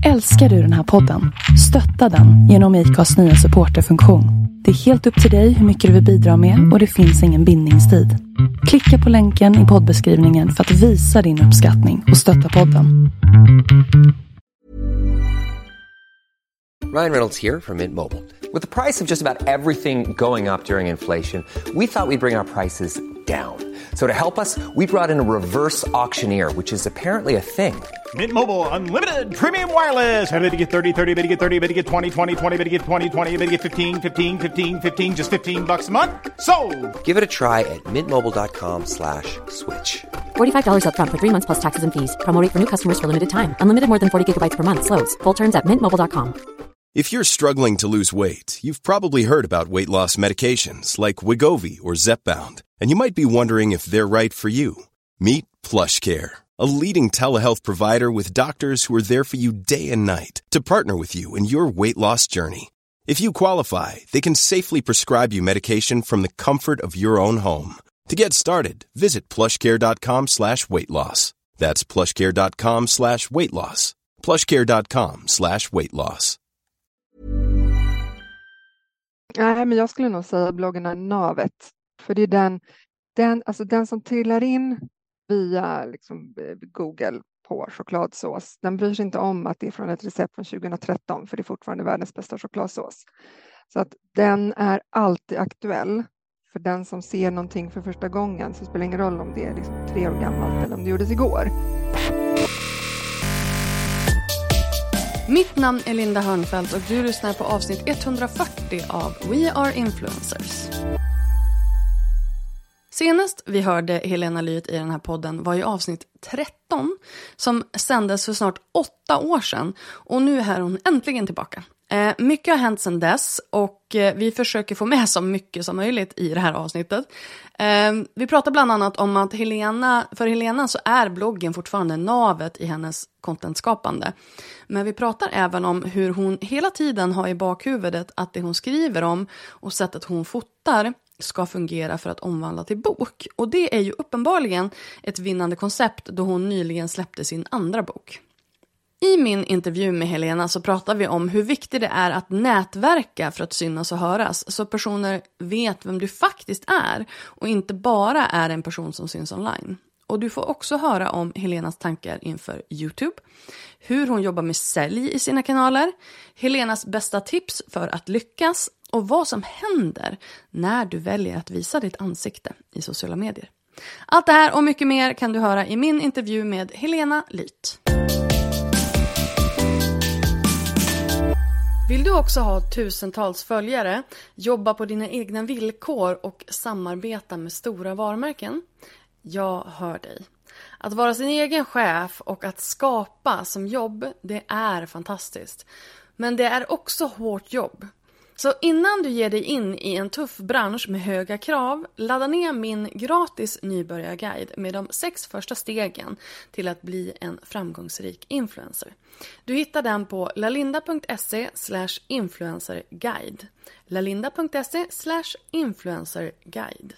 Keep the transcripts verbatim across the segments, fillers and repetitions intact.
Älskar du den här podden? Stötta den genom I C A:s nya supporterfunktion. Det är helt upp till dig hur mycket du vill bidra med och det finns ingen bindningstid. Klicka på länken i poddbeskrivningen för att visa din uppskattning och stötta podden. Ryan Reynolds here from Mint Mobile. With the price of just about everything going up during inflation, we thought we'd bring our prices down. So to help us, we brought in a reverse auctioneer, which is apparently a thing. Mint Mobile Unlimited Premium Wireless. How to get thirty, thirty, how to get thirty, how to get twenty, twenty, twenty, how to get twenty, twenty, how to get fifteen, fifteen, fifteen, fifteen, just fifteen bucks a month? Sold! Give it a try at mintmobile.com slash switch. forty-five dollars up front for three months plus taxes and fees. Promo rate for new customers for limited time. Unlimited more than forty gigabytes per month. Slows full terms at mint mobile dot com. If you're struggling to lose weight, you've probably heard about weight loss medications like Wegovy or Zepbound, and you might be wondering if they're right for you. Meet PlushCare, a leading telehealth provider with doctors who are there for you day and night to partner with you in your weight loss journey. If you qualify, they can safely prescribe you medication from the comfort of your own home. To get started, visit plushcare.com slash weight loss. That's plushcare.com slash weight loss. plushcare.com slash weight loss. Nej, men jag skulle nog säga bloggen är navet. För det är den, den, alltså den som trillar in via liksom, Google på chokladsås. Den bryr sig inte om att det är från ett recept från tjugohundratretton. För det är fortfarande världens bästa chokladsås. Så att den är alltid aktuell. För den som ser någonting för första gången så spelar det ingen roll om det är liksom tre år gammalt eller om det gjordes igår. Mitt namn är Linda Hörnfeldt och du lyssnar på avsnitt etthundrafyrtio av We Are Influencers. Senast vi hörde Helena Lyth i den här podden var i avsnitt tretton som sändes för snart åtta år sedan. Och nu är hon äntligen tillbaka. Eh, mycket har hänt sedan dess och eh, vi försöker få med så mycket som möjligt i det här avsnittet. Eh, vi pratar bland annat om att Helena, för Helena så är bloggen fortfarande navet i hennes contentskapande. Men vi pratar även om hur hon hela tiden har i bakhuvudet att det hon skriver om och sättet hon fotar ska fungera för att omvandla till bok. Och det är ju uppenbarligen ett vinnande koncept då hon nyligen släppte sin andra bok. I min intervju med Helena så pratar vi om hur viktigt det är att nätverka för att synas och höras. Så personer vet vem du faktiskt är och inte bara är en person som syns online. Och du får också höra om Helenas tankar inför YouTube. Hur hon jobbar med sälj i sina kanaler. Helenas bästa tips för att lyckas. Och vad som händer när du väljer att visa ditt ansikte i sociala medier. Allt det här och mycket mer kan du höra i min intervju med Helena Lyth. Vill du också ha tusentals följare, jobba på dina egna villkor och samarbeta med stora varumärken? Jag hör dig. Att vara sin egen chef och att skapa som jobb, det är fantastiskt. Men det är också hårt jobb. Så innan du ger dig in i en tuff bransch med höga krav, ladda ner min gratis nybörjarguide med de sex första stegen till att bli en framgångsrik influencer. Du hittar den på lalinda.se slash influencerguide. lalinda.se slash influencerguide.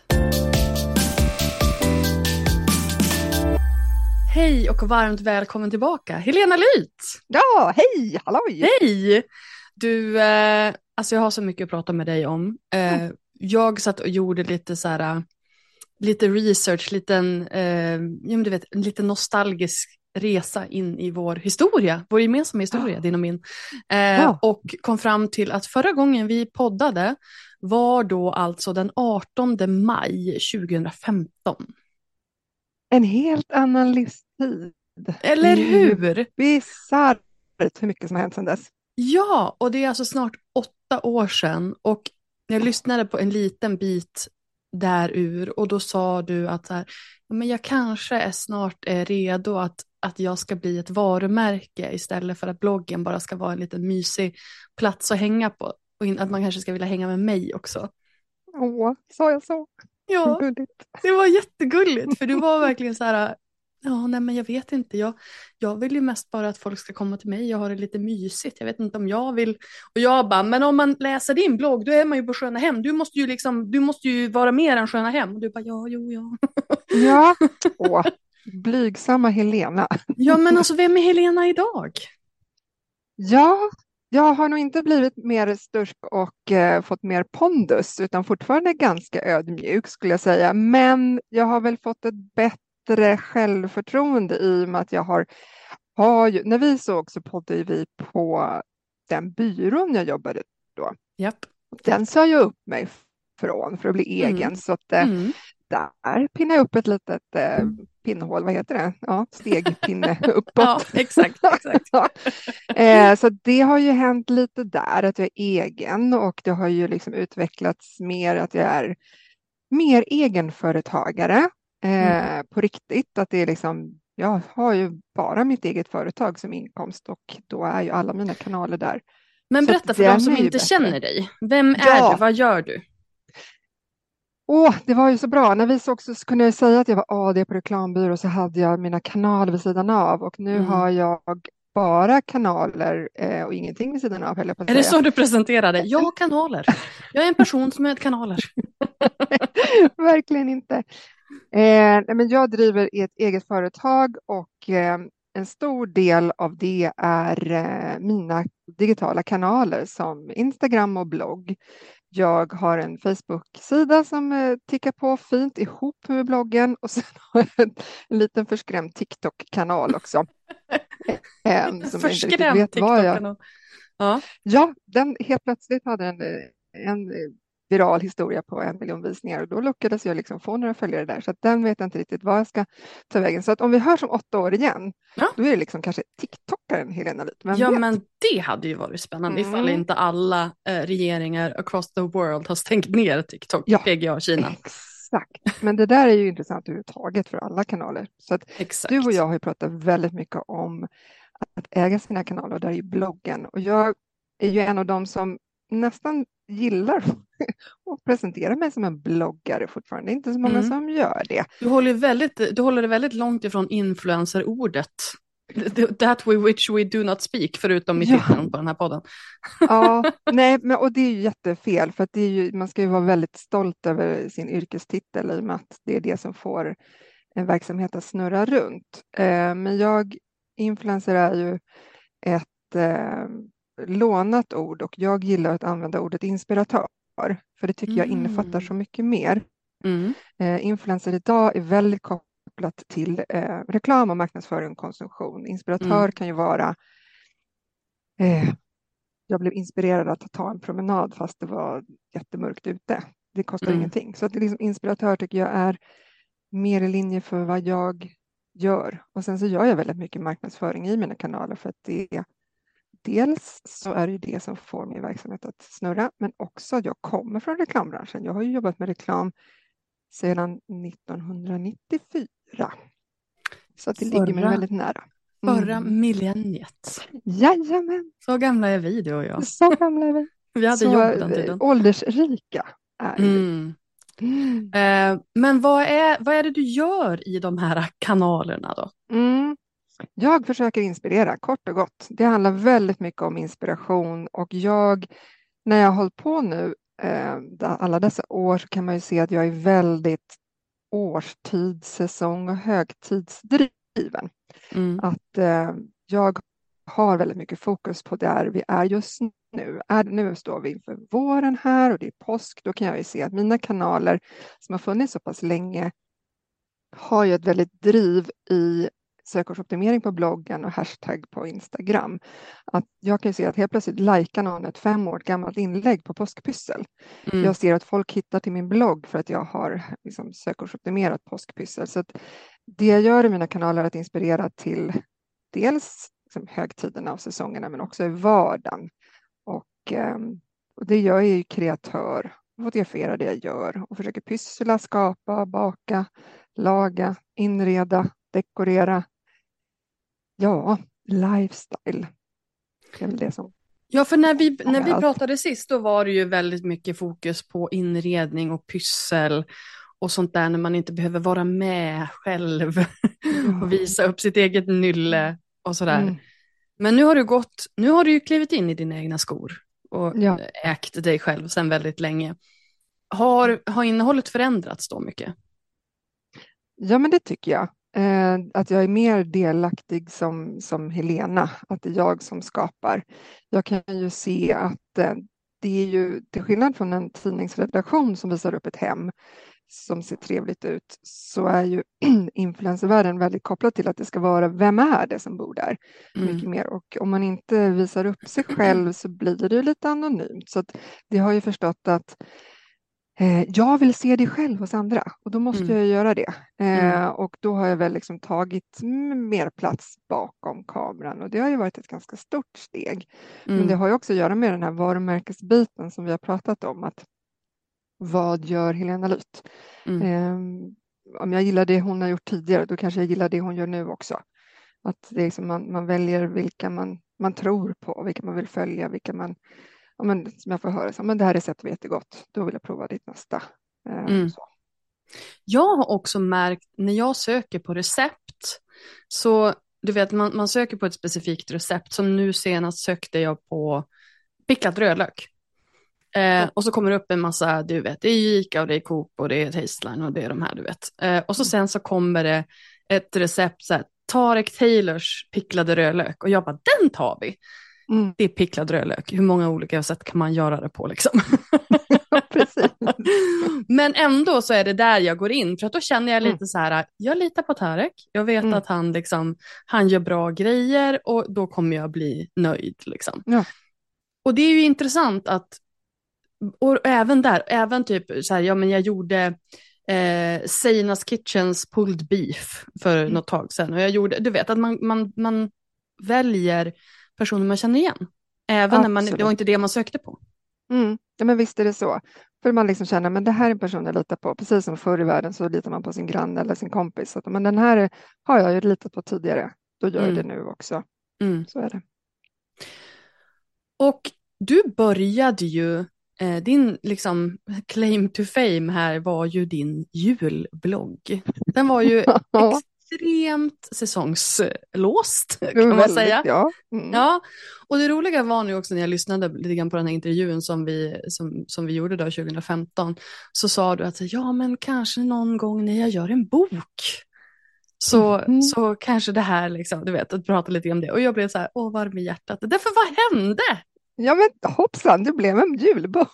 Hej och varmt välkommen tillbaka, Helena Lyth! Ja, hej, halloj! Hej! Du, eh, alltså jag har så mycket att prata med dig om. Eh, mm. Jag satt och gjorde lite så här, lite research, liten, eh, ja, men du vet, en lite nostalgisk resa in i vår historia, vår gemensamma historia, ja. Din och min. Eh, ja. Och kom fram till att förra gången vi poddade var då alltså den artonde maj tjugohundrafemton. En helt annan livstid. Eller hur? Bisarrt hur mycket som har hänt sedan dess. Ja, och det är alltså snart åtta år sedan. Och jag lyssnade på en liten bit där ur. Och då sa du att så här, men jag kanske är snart är redo att, att jag ska bli ett varumärke. Istället för att bloggen bara ska vara en liten mysig plats att hänga på. Och att man kanske ska vilja hänga med mig också. Åh, sa jag så? Ja, det var jättegulligt. För du var verkligen så här... Ja, nej men jag vet inte. Jag, jag vill ju mest bara att folk ska komma till mig. Jag har det lite mysigt. Jag vet inte om jag vill. Och jag bara, men om man läser din blogg, då är man ju på Sköna Hem. Du måste ju liksom, du måste ju vara mer än Sköna Hem. Och du bara, ja, jo, ja. Ja, åh, blygsamma Helena. Ja, men alltså vem är Helena idag? Ja, jag har nog inte blivit mer stursk och eh, fått mer pondus, utan fortfarande ganska ödmjuk skulle jag säga. Men jag har väl fått ett bättre självförtroende i och med att jag har, har ju, när vi såg så poddade vi på den byrån jag jobbade då. Japp. Den sa jag upp mig från för att bli egen, mm. så att eh, mm. där pinnar jag upp ett litet eh, pinnhål, vad heter det? Ja, stegpinne uppåt. Ja, exakt. exakt. eh, så det har ju hänt lite där, att jag är egen, och det har ju liksom utvecklats mer att jag är mer egenföretagare eh, mm. på riktigt. Att det är liksom, jag har ju bara mitt eget företag som inkomst, och då är ju alla mina kanaler där. Men så berätta för de som inte bättre. känner dig. Vem är ja. du? Vad gör du? Åh, det var ju så bra. När vi såg så kunde jag säga att jag var A D på reklambyrå, så hade jag mina kanaler vid sidan av. Och nu mm. har jag bara kanaler eh, och ingenting vid sidan av. Höll jag på att är säga. det så du presenterade? Jag har kanaler. Jag är en person som har kanaler. Verkligen inte. Eh, men jag driver ett eget företag, och eh, en stor del av det är eh, mina digitala kanaler som Instagram och blogg. Jag har en Facebook-sida som eh, tickar på fint ihop med bloggen, och sen har jag en, en liten förskrämd TikTok-kanal också. eh, som förskrämd jag inte vet vad jag... TikTok-kanal. Ja. ja, den helt plötsligt hade en, en viral historia på en miljon visningar, och då lyckades jag liksom få några följare där, så att den vet jag inte riktigt vad jag ska ta vägen. Så att om vi hörs om åtta år igen, ja. då är det liksom kanske TikTokaren Helena Lyth. Ja, vet. Men det hade ju varit spännande mm. ifall inte alla eh, regeringar across the world har stängt ner TikTok, ja. P G A Kina. Exakt, men det där är ju intressant överhuvudtaget för alla kanaler. Så att Exakt. Du och jag har ju pratat väldigt mycket om att äga sina kanaler, och där är ju bloggen. Och jag är ju en av dem som nästan gillar att presentera mig som en bloggare fortfarande. Det är inte så många mm. som gör det. Du håller, väldigt, du håller det väldigt långt ifrån influencer-ordet. That we which we do not speak, förutom i titeln ja. på den här podden. Ja, nej, men, och det är ju jättefel, för att det är ju, man ska ju vara väldigt stolt över sin yrkestitel, i och med att det är det som får en verksamhet att snurra runt. Eh, men jag, influencer är ju ett eh, lånat ord, och jag gillar att använda ordet inspiratör, för det tycker mm. jag innefattar så mycket mer. Mm. Eh, influencer idag är väldigt kopplat till eh, reklam och marknadsföring och konsumtion. Inspiratör mm. kan ju vara eh, jag blev inspirerad att ta en promenad fast det var jättemörkt ute. Det kostar mm. ingenting. Så att det liksom, inspiratör tycker jag är mer i linje för vad jag gör. Och sen så gör jag väldigt mycket marknadsföring i mina kanaler, för att det är dels så är det det som får min verksamhet att snurra, men också att jag kommer från reklambranschen. Jag har ju jobbat med reklam sedan nittonhundranittiofyra. Så att det förra, ligger mig väldigt nära. Mm. Förra millenniet. Jajamän. Så gamla är vi, du och jag. Så gamla är vi. Vi hade så jobb på den tiden. Åldersrika är mm. mm. eh, Men vad är, vad är det du gör i de här kanalerna då? Mm. Jag försöker inspirera, kort och gott. Det handlar väldigt mycket om inspiration, och jag, när jag har hållit på nu eh, alla dessa år, så kan man ju se att jag är väldigt årstids-, säsong- och högtidsdriven. Mm. Att eh, jag har väldigt mycket fokus på där vi är just nu. Är, nu står vi inför våren här, och det är påsk. Då kan jag ju se att mina kanaler som har funnits så pass länge har ju ett väldigt driv i sökordsoptimering på bloggen och hashtag på Instagram. Att jag kan se att helt plötsligt likar någon ett fem år gammalt inlägg på påskpyssel. Mm. Jag ser att folk hittar till min blogg för att jag har liksom sökordsoptimerat påskpyssel. Så att det jag gör i mina kanaler är att inspirera till dels liksom högtiderna och säsongerna, men också i vardagen. Och, och det jag är ju kreatör, fotografera det jag gör och försöker pyssla, skapa, baka, laga, inreda, dekorera. Ja, lifestyle. Det är väl det som... Ja, för när vi, när vi pratade sist, då var det ju väldigt mycket fokus på inredning och pyssel och sånt där, när man inte behöver vara med själv mm. och visa upp sitt eget nylle och sådär. Mm. Men nu har du gått, nu har du ju klivit in i dina egna skor och ja. ägt dig själv sedan väldigt länge. Har, har innehållet förändrats då mycket? Ja, men det tycker jag. Eh, att jag är mer delaktig som, som Helena, att det är jag som skapar. Jag kan ju se att eh, det är ju, till skillnad från en tidningsredaktion som visar upp ett hem som ser trevligt ut, så är ju influencervärlden väldigt kopplad till att det ska vara, vem är det som bor där? Mm. Mycket mer. Och om man inte visar upp sig själv så blir det ju lite anonymt. Så att det har ju förstått att eh, jag vill se det själv hos andra och då måste Mm. jag göra det. Eh, Mm. och då har jag väl liksom tagit m- mer plats bakom kameran och det har ju varit ett ganska stort steg. Mm. Men det har ju också att göra med den här varumärkesbiten som vi har pratat om, att vad gör Helena Lyth? Mm. Eh, om jag gillar det hon har gjort tidigare, då kanske jag gillar det hon gör nu också. Att det är liksom man, man väljer vilka man, man tror på, vilka man vill följa, vilka man, ja, men, som jag får höra, så, men det här receptet var jättegott, då vill jag prova ditt nästa. Eh, Mm. så. Jag har också märkt när jag söker på recept, så du vet man, man söker på ett specifikt recept, som nu senast sökte jag på picklad rödlök. Eh, och så kommer det upp en massa, du vet, det är Ica och det är Coop och det är Tasteline och det är de här, du vet. Eh, och så sen så kommer det ett recept, så här, Tarek Taylors picklade rödlök. Och jag bara, den tar vi. Mm. Det är picklad rödlök. Hur många olika sätt kan man göra det på liksom? Precis. Men ändå så är det där jag går in. För att då känner jag lite Mm. så här, jag litar på Tarek. Jag vet Mm. att han liksom, han gör bra grejer och då kommer jag bli nöjd liksom. Ja. Och det är ju intressant att, och även där, även typ så här, ja men jag gjorde eh, Seinas Kitchens pulled beef för Mm. något tag sedan. Och jag gjorde, du vet att man, man, man väljer personer man känner igen. Även när man, det Absolut. var inte det man sökte på. Mm. Ja, men visst är det så. För man liksom känner, men det här är en person jag litar på. Precis som förr i världen så litar man på sin granne eller sin kompis. Så att, men den här har jag ju litat på tidigare. Då gör jag Mm. det nu också. Mm. Så är det. Och du började ju, eh, din liksom claim to fame här var ju din julblogg. Den var ju Ja. extremt säsongslåst kan Jo, man väldigt, säga. Ja. Mm. Ja, och det roliga var nu också när jag lyssnade lite grann på den här intervjun som vi, som, som vi gjorde då tjugo femton, så sa du att ja men kanske någon gång när jag gör en bok så, Mm. så kanske det här liksom, du vet, att prata lite om det. Och jag blev så här, åh varm i hjärtat. Därför vad hände? Ja, men hoppsan, det blev en julbok.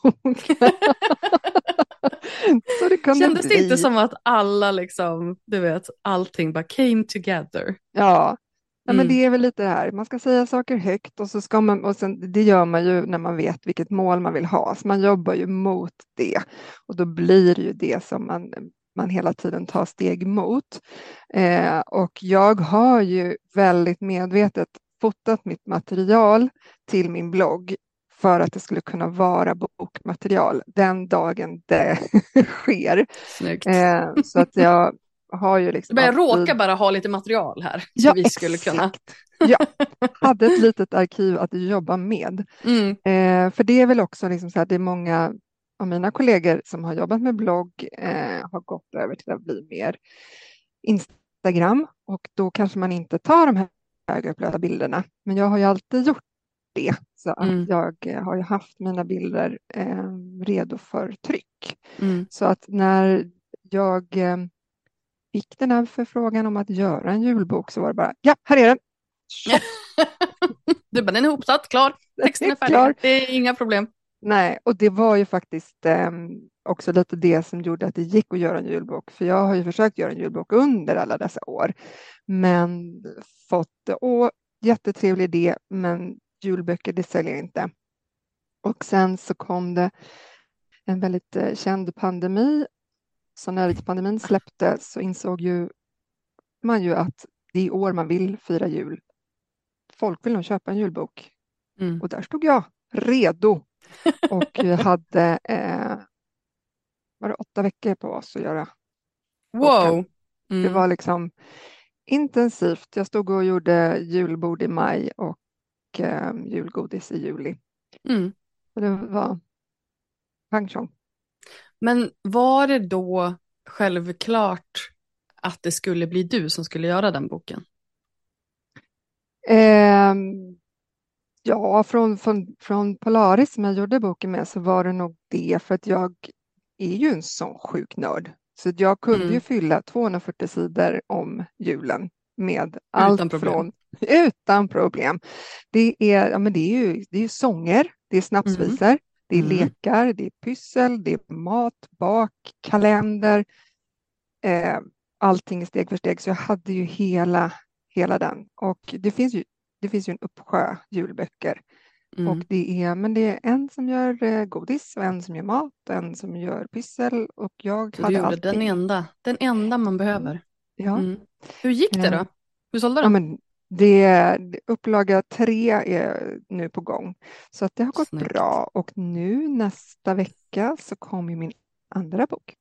Så det kunde Kändes det bli. inte som att alla liksom, du vet, allting bara came together? Ja, ja men Mm. det är väl lite det här. Man ska säga saker högt och så ska man, och sen, det gör man ju när man vet vilket mål man vill ha. Så man jobbar ju mot det och då blir det ju det som man, man hela tiden tar steg mot. Eh, och jag har ju väldigt medvetet fotat mitt material till min blogg för att det skulle kunna vara bokmaterial den dagen det sker. Snyggt. Eh, så att jag har ju liksom... Du bara, jag alltid- råkar bara ha lite material här. Som Ja, vi skulle kunna. exakt. Ja, hade ett litet arkiv att jobba med. Mm. Eh, för det är väl också liksom så här, det är många av mina kollegor som har jobbat med blogg eh, har gått över till att bli mer Instagram och då kanske man inte tar de här högupplösta bilderna. Men jag har ju alltid gjort det så att Mm. jag eh, har ju haft mina bilder eh, redo för tryck. Mm. Så att när jag eh, fick den här förfrågan om att göra en julbok så var det bara, ja, här är den. Du bara, den är ihopsatt, klar. Texten är färdig. Klar. Det är inga problem. Nej, och det var ju faktiskt eh, också lite det som gjorde att det gick att göra en julbok. För jag har ju försökt göra en julbok under alla dessa år. Men fått, åh, jättetrevlig idé, men julböcker det säljer inte. Och sen så kom det en väldigt eh, känd pandemi. Så när pandemin släppte så insåg ju man ju att det är i år man vill fira jul. Folk vill nog köpa en julbok. Mm. Och där stod jag redo. Och jag hade eh, var det åtta veckor på oss att göra. Wow. Mm. Det var liksom intensivt. Jag stod och gjorde julbord i maj och eh, julgodis i juli. Mm. Och det var pang tjong. Men var det då självklart att det skulle bli du som skulle göra den boken? Eh, ja, från, från, från Polaris som jag gjorde boken med så var det nog det för att jag är ju en sån sjuk nörd Så jag kunde Mm. ju fylla tvåhundrafyrtio sidor om julen med allt Utan problem. från utan problem. Det är, ja, men det är ju det är ju sånger, det är snapsvisor, det är Mm. lekar, det är pyssel, det är mat, bak, kalender. Eh, allting steg för steg. Så jag hade ju hela, hela den. Och det finns ju, det finns ju en uppsjö julböcker. Mm. Och det är, men det är en som gör eh, godis och en som gör mat och en som gör pyssel. Och jag Så du hade gjorde allting. den enda, den enda man behöver. Ja. Mm. Hur gick det då? Eh, Hur sålde Ja, den? men det, upplaga tre är nu på gång. Så att det har gått Snyggt. bra. Och nu nästa vecka så kommer min andra bok.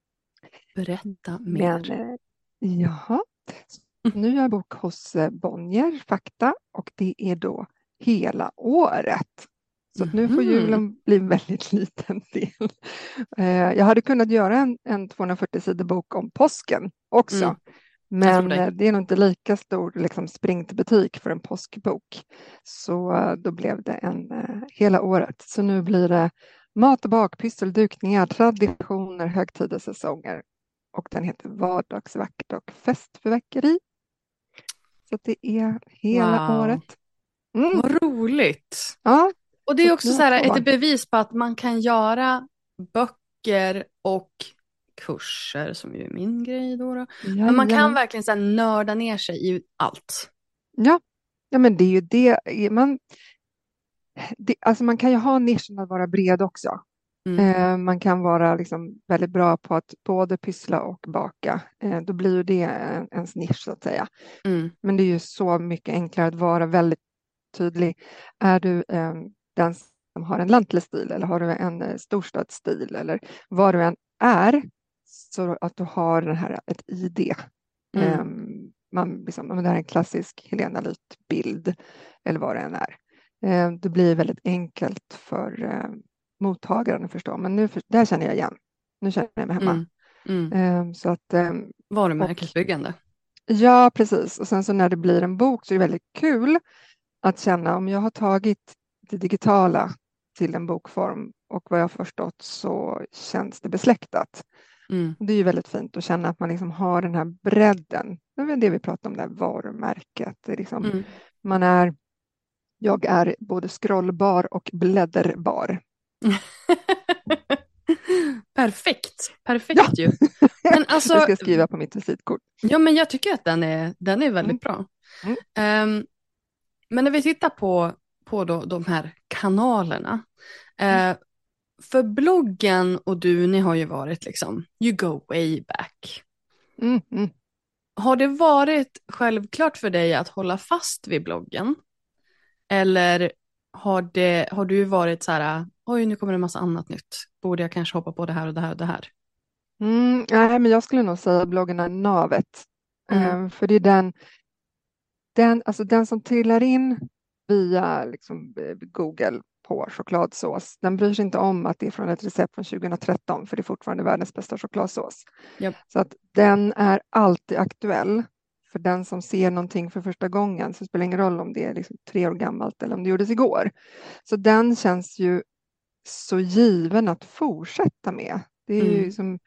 Berätta Men, mer. eh, jaha. Så nu är jag bok hos eh, Bonnier, Fakta. Och det är då hela året. Så att nu får Mhm. julen bli en väldigt liten del. Eh, jag hade kunnat göra en, en tvåhundrafyrtio sidor bok om påsken också. Mm. Jag tror Men det. eh, det är nog inte lika stor liksom, spring till butik för en påskbok. Så eh, då blev det en eh, hela året. Så nu blir det mat och bak, pyssel, dukningar, traditioner, högtider, säsonger. Och den heter Vardagsvackert och festförväckeri. Så att det är hela Wow. året. Mm. Vad roligt. Ja, Och det är Så också nu så har här jag två ett bevis på att man kan göra böcker och kurser, som ju är min grej då. då. Men man kan jajamän. verkligen så här nörda ner sig i allt. Ja. ja, men det är ju det. Man, det alltså man kan ju ha nischen att vara bred också. Mm. Eh, man kan vara liksom väldigt bra på att både pyssla och baka. Eh, då blir ju det en, ens nisch så att säga. Mm. Men det är ju så mycket enklare att vara väldigt tydlig. Är du eh, den som har en lantlig stil eller har du en eh, storstadsstil eller vad du än är, så att du har den här, ett I D. Mm. Eh, man, liksom, men det här är en klassisk Helena Lyth-bild eller vad det än är. Eh, det blir väldigt enkelt för eh, mottagaren att förstå. Men nu, för, där känner jag igen. Nu känner jag mig hemma. Mm. Mm. Eh, så att, eh, Varumärkesbyggande. ja, precis. Och sen så när det blir en bok så är det väldigt kul att känna om jag har tagit det digitala till en bokform och vad jag har förstått så känns det besläktat. Mm. Det är ju väldigt fint att känna att man liksom har den här bredden. Det är väl det vi pratar om, det här varumärket. Det är liksom, Mm. man är, jag är både scrollbar och blädderbar. Perfekt. Perfekt Ja. ju. Men alltså, det ska jag skriva på mitt visitkort. ja, men jag tycker att den är, den är väldigt bra. Mm. Um, men när vi tittar på, på då, de här kanalerna. Uh, för bloggen och du, ni har ju varit liksom, you go way back. Mm, mm. Har det varit självklart för dig att hålla fast vid bloggen? Eller har, det, har du varit så här, oj nu kommer det en massa annat nytt. Borde jag kanske hoppa på det här och det här och det här? Mm, nej, men jag skulle nog säga att bloggen är navet. Mm. Eh, för det är den, den, alltså den som trillar in via liksom, eh, Google på chokladsås. Den bryr sig inte om att det är från ett recept från tjugohundratretton, för det är fortfarande världens bästa chokladsås. Japp. Så att den är alltid aktuell. För den som ser någonting för första gången så spelar det ingen roll om det är liksom tre år gammalt eller om det gjordes igår. Så den känns ju så given att fortsätta med. Det är Mm. ju som,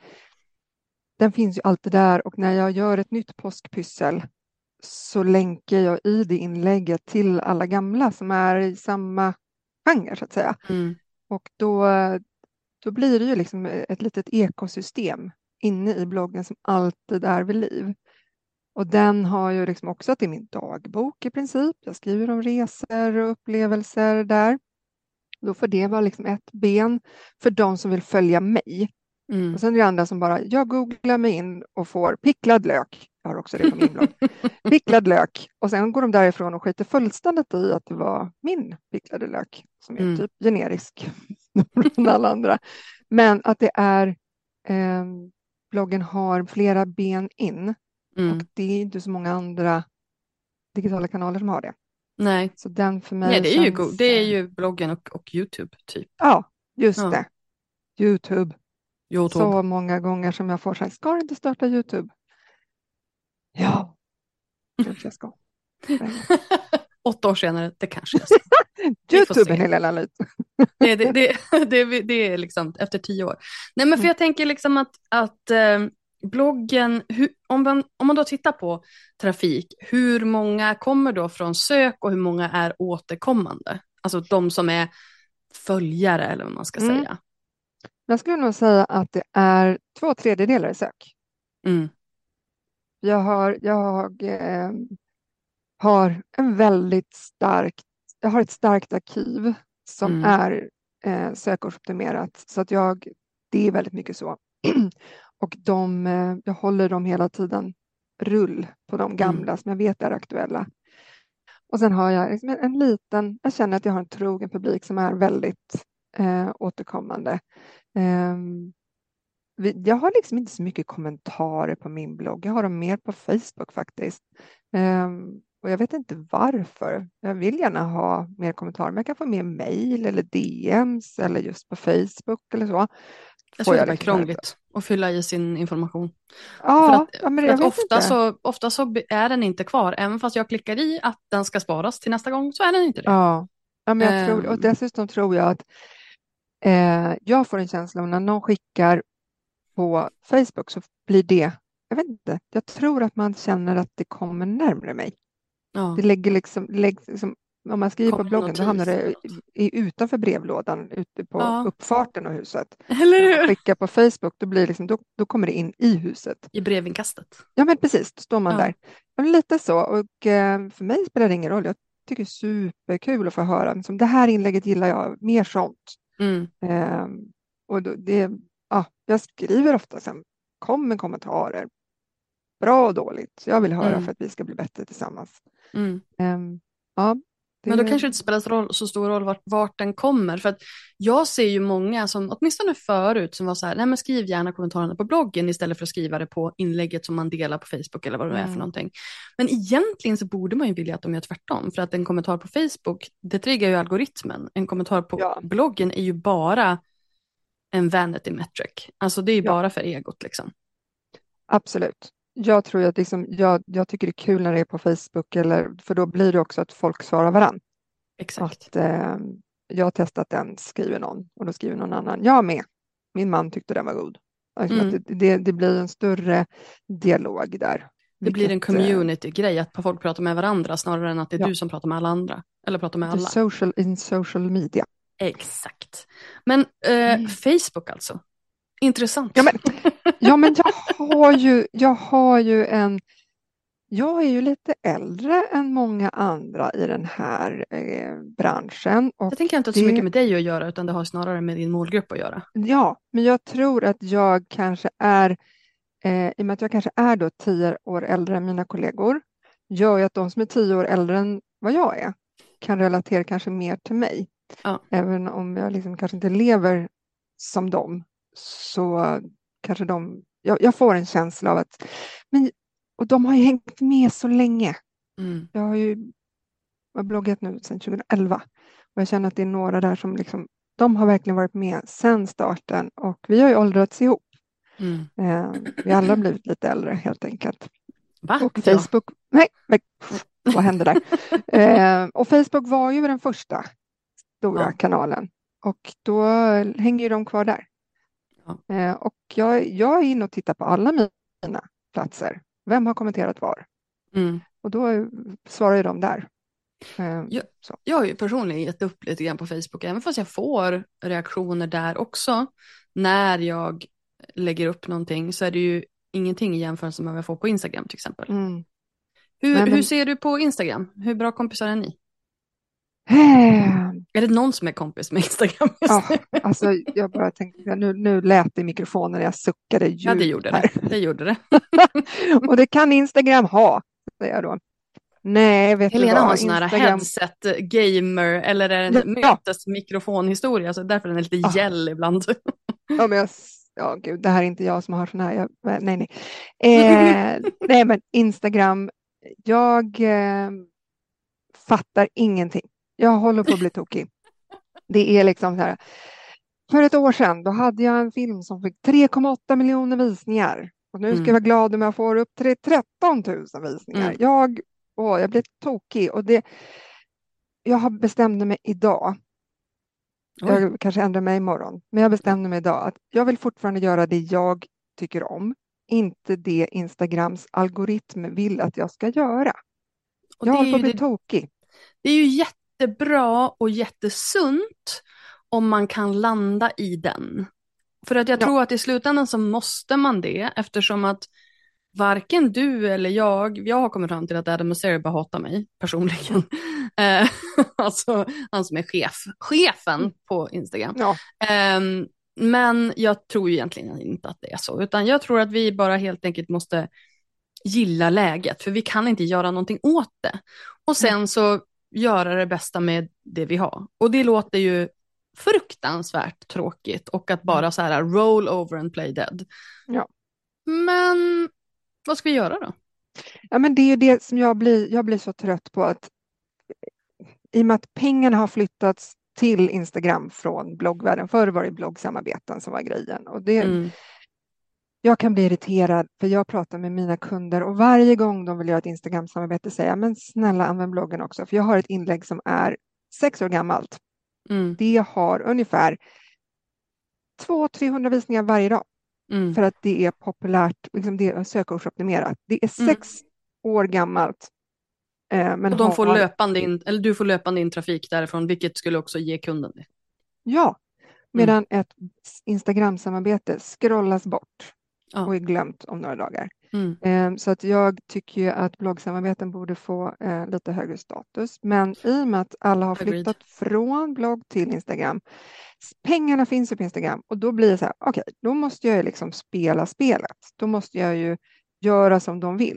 den finns ju alltid där, och när jag gör ett nytt påskpyssel så länkar jag i det inlägget till alla gamla som är i samma genre så att säga. Mm. Och då, då blir det ju liksom ett litet ekosystem inne i bloggen som alltid är vid liv. Och den har ju liksom också att det är min dagbok i princip. Jag skriver om resor och upplevelser där. Då får det vara liksom ett ben för de som vill följa mig. Mm. Och sen är det andra som bara, jag googlar mig in och får picklad lök. Jag har också det på min blogg. Picklad lök. Och sen går de därifrån och skiter fullständigt i att det var min picklade lök. Som är Mm. typ generisk från alla andra. Men att det är, eh, bloggen har flera ben in. Mm. Och det är inte så många andra digitala kanaler som har det. Nej. Så den för mig Nej, det är, ju känns, go- det är ju bloggen och, och YouTube typ. Ja, just Ja. det. YouTube. YouTube. Så många gånger som jag får så här, ska du inte starta YouTube? Ja, kanske jag ska. Åtta år senare, det kanske jag ska. Vi får YouTube se. är hela Lyth. Det, det, det, det, det är liksom efter tio år. Nej, men för jag tänker liksom att, att eh, bloggen, hur, om, man, om man då tittar på trafik, hur många kommer då från sök och hur många är återkommande? Alltså de som är följare eller vad man ska Mm. säga. Jag skulle nog säga att det är två tredjedelar i sök. Mm. Jag har, jag eh, har en väldigt stark, jag har ett starkt arkiv som Mm. är eh, sökordsoptimerat. Så att jag, det är väldigt mycket så. Och de, eh, jag håller dem hela tiden rull på de gamla Mm. som jag vet är aktuella. Och sen har jag liksom en, en liten, jag känner att jag har en trogen publik som är väldigt eh, återkommande. Um, vi, jag har liksom inte så mycket kommentarer på min blogg. Jag har dem mer på Facebook faktiskt. Um, och jag vet inte varför. Jag vill gärna ha mer kommentarer, men jag kan få mer mejl eller D Ms eller just på Facebook eller så. Jag Får tror det är liksom krångligt att fylla i sin information. Ja, för att, ja, men för jag att vet ofta, inte. så, ofta så är den inte kvar. Även fast jag klickar i att den ska sparas till nästa gång så är den inte det. Ja, ja men jag tror, och Ehm. dessutom tror jag att eh, jag får en känsla av när någon skickar på Facebook så blir det, jag vet inte, jag tror att man känner att det kommer närmare mig. Ja. Det lägger liksom, läggs liksom om man skriver Kommer på bloggen notis. då hamnar det i, i, utanför brevlådan ute på Ja. uppfarten av huset. Eller När man hur? skickar på Facebook då, blir liksom, då, då kommer det in i huset. I brevinkastet. Ja men precis, då står man Ja. där. Och lite så, och eh, för mig spelar det ingen roll. Jag tycker det är superkul att få höra. Liksom, det här inlägget gillar jag, mer sånt. Mm. Eh, och då, det, ja, jag skriver ofta sen, kom med kommentarer. Bra och dåligt. Jag vill höra Mm. för att vi ska bli bättre tillsammans. Mm. Eh, ja, det, Men då kanske det inte spelar så, roll, så stor roll vart, vart den kommer. För att jag ser ju många som, åtminstone förut, som var så här, nej men skriv gärna kommentarerna på bloggen istället för att skriva det på inlägget som man delar på Facebook eller vad det är för Mm. någonting. Men egentligen så borde man ju vilja att de gör tvärtom. För att en kommentar på Facebook, det triggar ju algoritmen. En kommentar på Ja. bloggen är ju bara en vanity metric. Alltså det är ju Ja. bara för egot liksom. Absolut. Jag tror att liksom, jag, jag tycker det är kul när det är på Facebook, eller, för då blir det också att folk svarar varann. Exakt. Att eh, jag har testat den, skriver någon, och då skriver någon annan. Jag med. Min man tyckte den var god. Alltså Mm. att det, det, det blir en större dialog där. Det blir en Vilket, community-grej att folk pratar med varandra snarare än att det är Ja. du som pratar med alla andra. Eller pratar med eh, the alla. social in social media. Exakt. Men eh, Mm. Facebook alltså. Intressant. Ja men, ja, men jag har ju, jag har ju en, jag är ju lite äldre än många andra i den här eh, branschen. Och Jag tänker inte det, så mycket med dig att göra utan det har snarare med din målgrupp att göra. Ja, men jag tror att jag kanske är, eh, i och med att jag kanske är då tio år äldre än mina kollegor, gör ju att de som är tio år äldre än vad jag är kan relatera kanske mer till mig. Ja. Även om jag liksom kanske inte lever som dem, så kanske de, jag, jag får en känsla av att, men, och de har ju hängt med så länge. Mm. Jag har ju jag har bloggat nu sedan tjugoelva och jag känner att det är några där som liksom, de har verkligen varit med sedan starten och vi har ju åldrats ihop. Mm. Eh, vi alla har blivit lite äldre helt enkelt. Va? Och Ja. Facebook, nej, men, vad hände där? Eh, och Facebook var ju den första stora Ja. kanalen och då hänger ju de kvar där. Ja. Eh, och jag, jag är inne och tittar på alla mina platser. Vem har kommenterat var? Mm. Och då svarar ju de där. Eh, Ja. så. Jag har ju personligen gett upp lite grann på Facebook, även fast jag får reaktioner där också. När jag lägger upp någonting så är det ju ingenting i jämförelse med vad jag får på Instagram till exempel. Mm. Hur, Nej, men- hur ser du på Instagram? Hur bra kompisar är ni? Eh, Är det någon som är kompis med Instagram just Ja, nu? alltså jag bara tänkte, nu, nu lät det i mikrofonen när jag suckade djupt Ja, det gjorde här. det. Det gjorde det. Och det kan Instagram ha, säger jag då. Nej, vet Helena du vad? har en sån här Instagram... headset eh, gamer eller är det en Ja. mötesmikrofonhistoria så därför är den lite Ja. gäll ibland. Ja, men jag... ja, gud, det här är inte jag som har sån här. Jag... Nej, nej. Eh, nej, men Instagram. Jag eh, fattar ingenting. Jag håller på att bli tokig. Det är liksom så här. För ett år sedan, då hade jag en film som fick tre komma åtta miljoner visningar. Och nu ska Mm. jag vara glad om jag får upp till tretton tusen visningar. Mm. Jag, åh, jag blir tokig. Och det, jag har bestämt mig idag Oj. Jag kanske ändrar mig imorgon. Men jag bestämde mig idag att jag vill fortfarande göra det jag tycker om. Inte det Instagrams algoritm vill att jag ska göra. Och Jag det är håller på ju att bli det, tokig. det är ju jättebra och jättesunt om man kan landa i den. För att jag Ja. tror att i slutändan så måste man det, eftersom att varken du eller jag, jag har kommit fram till att Adam Mosseri bara hatar mig personligen. Eh, alltså han som är chef, chefen på Instagram. Ja. Ehm, men jag tror ju egentligen inte att det är så, utan jag tror att vi bara helt enkelt måste gilla läget, för vi kan inte göra någonting åt det. Och sen så göra det bästa med det vi har. Och det låter ju fruktansvärt tråkigt och att bara så här roll over and play dead. Ja. Men vad ska vi göra då? Ja, men det är ju det som jag blir, jag blir så trött på, att i och med att pengarna har flyttats till Instagram från bloggvärlden. Förr var det bloggsamarbeten som var grejen. Och det, Mm. jag kan bli irriterad, för jag pratar med mina kunder och varje gång de vill göra ett Instagram-samarbete säger jag, men snälla använd bloggen också. För jag har ett inlägg som är sex år gammalt. Mm. Det har ungefär två till trehundra visningar varje dag. Mm. För att det är populärt, liksom det är sökordsoptimerat. Det är sex Mm. år gammalt. Eh, men Och de får har, löpande in, eller du får löpande in trafik därifrån, vilket skulle också ge kunden det. Ja, medan ett Instagram-samarbete scrollas bort Ja. och är glömt om några dagar. Mm. Eh, så att jag tycker ju att bloggsamarbeten borde få eh, lite högre status. Men i och med att alla har Agreed. flyttat från blogg till Instagram, pengarna finns ju på Instagram och då blir det så här, okej, okay, då måste jag ju liksom spela spelet. Då måste jag ju göra som de vill.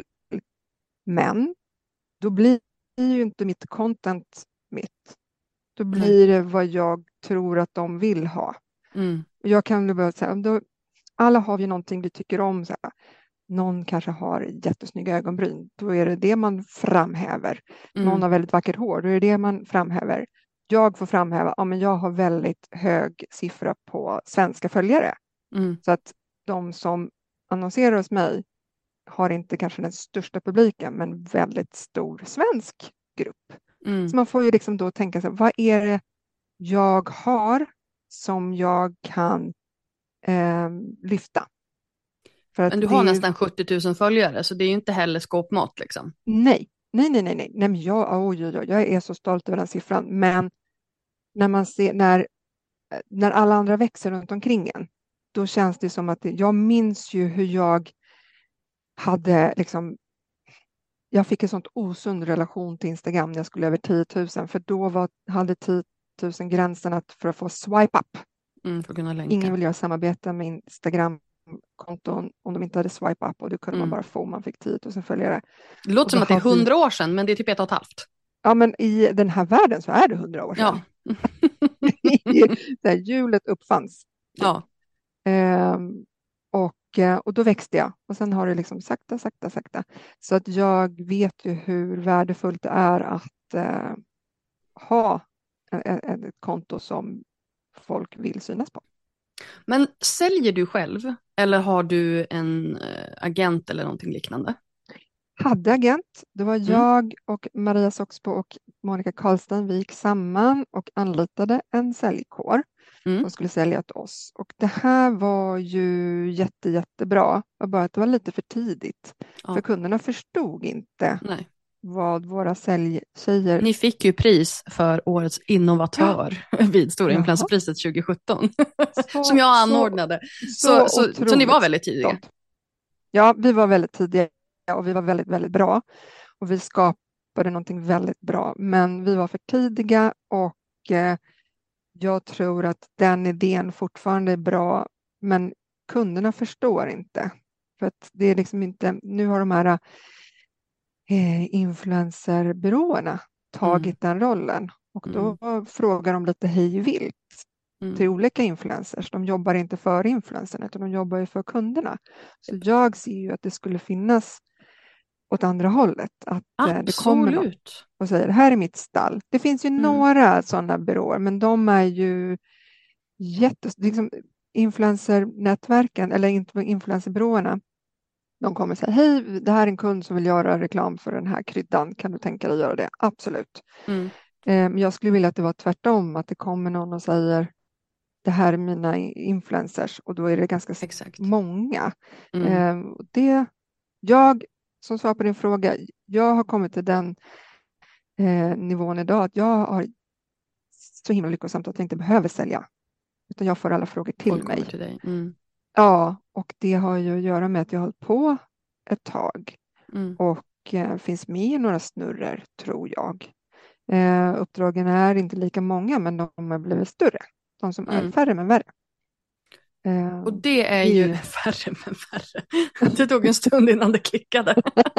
Men då blir ju inte mitt content mitt. Då blir det vad jag tror att de vill ha. Mm. Jag kan bara säga, då, alla har ju någonting vi tycker om. Så här. Någon kanske har jättesnygga ögonbryn. Då är det det man framhäver. Mm. Någon har väldigt vackert hår. Då är det det man framhäver. Jag får framhäva, ja men jag har väldigt hög siffra på svenska följare. Mm. Så att de som annonserar hos mig har inte kanske den största publiken, men väldigt stor svensk grupp. Mm. Så man får ju liksom då tänka sig, vad är det jag har som jag kan eh, lyfta? För att Men du har det... nästan sjuttio tusen följare, så det är ju inte heller skåpmat liksom. Nej, nej, nej, nej, nej. nej men jag, oj, oj, oj, jag är så stolt över den siffran. Men när man ser, när, när alla andra växer runt omkring en, då känns det som att det, jag minns ju hur jag hade liksom, jag fick en sånt osund relation till Instagram när jag skulle över tio tusen, för då var, hade tio tusen gränsen att för att få swipe up. Mm, för att kunna länka. Ingen vill göra samarbete med Instagram-konton om de inte hade swipe up, och det kunde Mm. man bara få om man fick tio tusen följare. Det låter Och som då att det är har vi- hundra år sedan, men det är typ ett och ett halvt. Ja, men i den här världen så är det hundra år sedan. Ja. Där hjulet uppfanns. Ja. Ehm, och, eh, och då växte jag. Och sen har det liksom sakta, sakta, sakta. Så att jag vet ju hur värdefullt det är att eh, ha ett, ett konto som folk vill synas på. Men säljer du själv eller har du en eh, agent eller någonting liknande? Hade agent. Det var Mm. jag och Maria Soxbo och Monica Karlstein. Vi gick samman och anlitade en säljkår Mm. som skulle sälja till oss. Och det här var ju jätte, jättebra. Det var bara att det var lite för tidigt. Ja. För kunderna förstod inte Nej. vad våra säljtjejer... Ni fick ju pris för årets innovatör vid Stora Jaha. influencerpriset tjugo sjutton. Så- som jag så- anordnade. Så, så, så, så ni var otroligt väldigt tidiga. stolt. Ja, vi var väldigt tidiga och vi var väldigt, väldigt bra. Och vi skapade någonting väldigt bra. Men vi var för tidiga och eh, jag tror att den idén fortfarande är bra. Men kunderna förstår inte. För att det är liksom inte... Nu har de här eh, influencerbyråerna tagit den rollen. Och då frågar de lite hej vilt Mm. till olika influencers. De jobbar inte för influencerna utan de jobbar ju för kunderna. Så jag ser ju att det skulle finnas åt andra hållet. Att eh, det kommer någon Absolut. och säger, här är mitt stall. Det finns ju Mm. några sådana byråer, men de är ju jättes... Liksom, influencernätverken eller inte influencerbyråerna. De kommer säga, hej, det här är en kund som vill göra reklam för den här kryddan. Kan du tänka dig göra det? Absolut. Mm. Eh, men jag skulle vilja att det var tvärtom, att det kommer någon och säger det här är mina influencers och då är det ganska Exakt. många. Mm. Eh, det, jag, som svar på din fråga, jag har kommit till den eh, nivån idag att jag har så himla lyckosamt att jag inte behöver sälja. Utan jag får alla frågor till Folk kommer mig. till dig. Mm. Ja, och det har ju att göra med att jag har hållit på ett tag. Mm. Och eh, finns med i några snurror, tror jag. Eh, uppdragen är inte lika många, men de har blivit större. De som är Mm. färre men värre. Eh, Och det är ju det- färre men färre. Det tog en stund innan det klickade.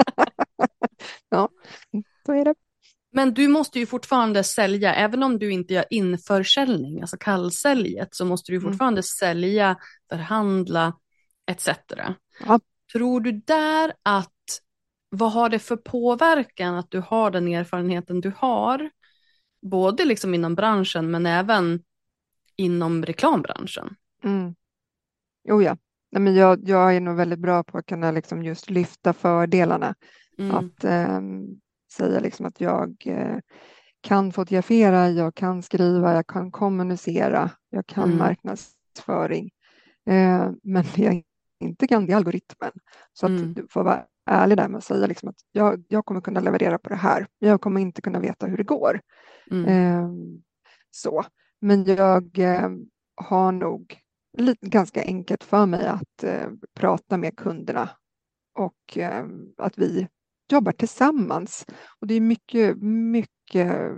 Ja, så är det. Men du måste ju fortfarande sälja, även om du inte gör införsäljning, alltså kallsäljet, så måste du fortfarande mm. sälja, förhandla, et cetera. Ja. Tror du där att, vad har det för påverkan att du har den erfarenheten du har, både liksom inom branschen men även inom reklambranschen? Mm. Jo ja, Nej, men jag, jag är nog väldigt bra på att kunna liksom just lyfta fördelarna. Mm. Att eh, säga liksom att jag eh, kan fotografera, jag kan skriva, jag kan kommunicera, jag kan Mm. marknadsföring. Eh, men det jag inte kan, det är algoritmen. Så att Mm. du får vara ärlig där med att säga liksom att jag, jag kommer kunna leverera på det här. Jag kommer inte kunna veta hur det går. Mm. Eh, så. Men jag eh, har nog lite, ganska enkelt för mig att eh, prata med kunderna och eh, att vi jobbar tillsammans. Och det är mycket, mycket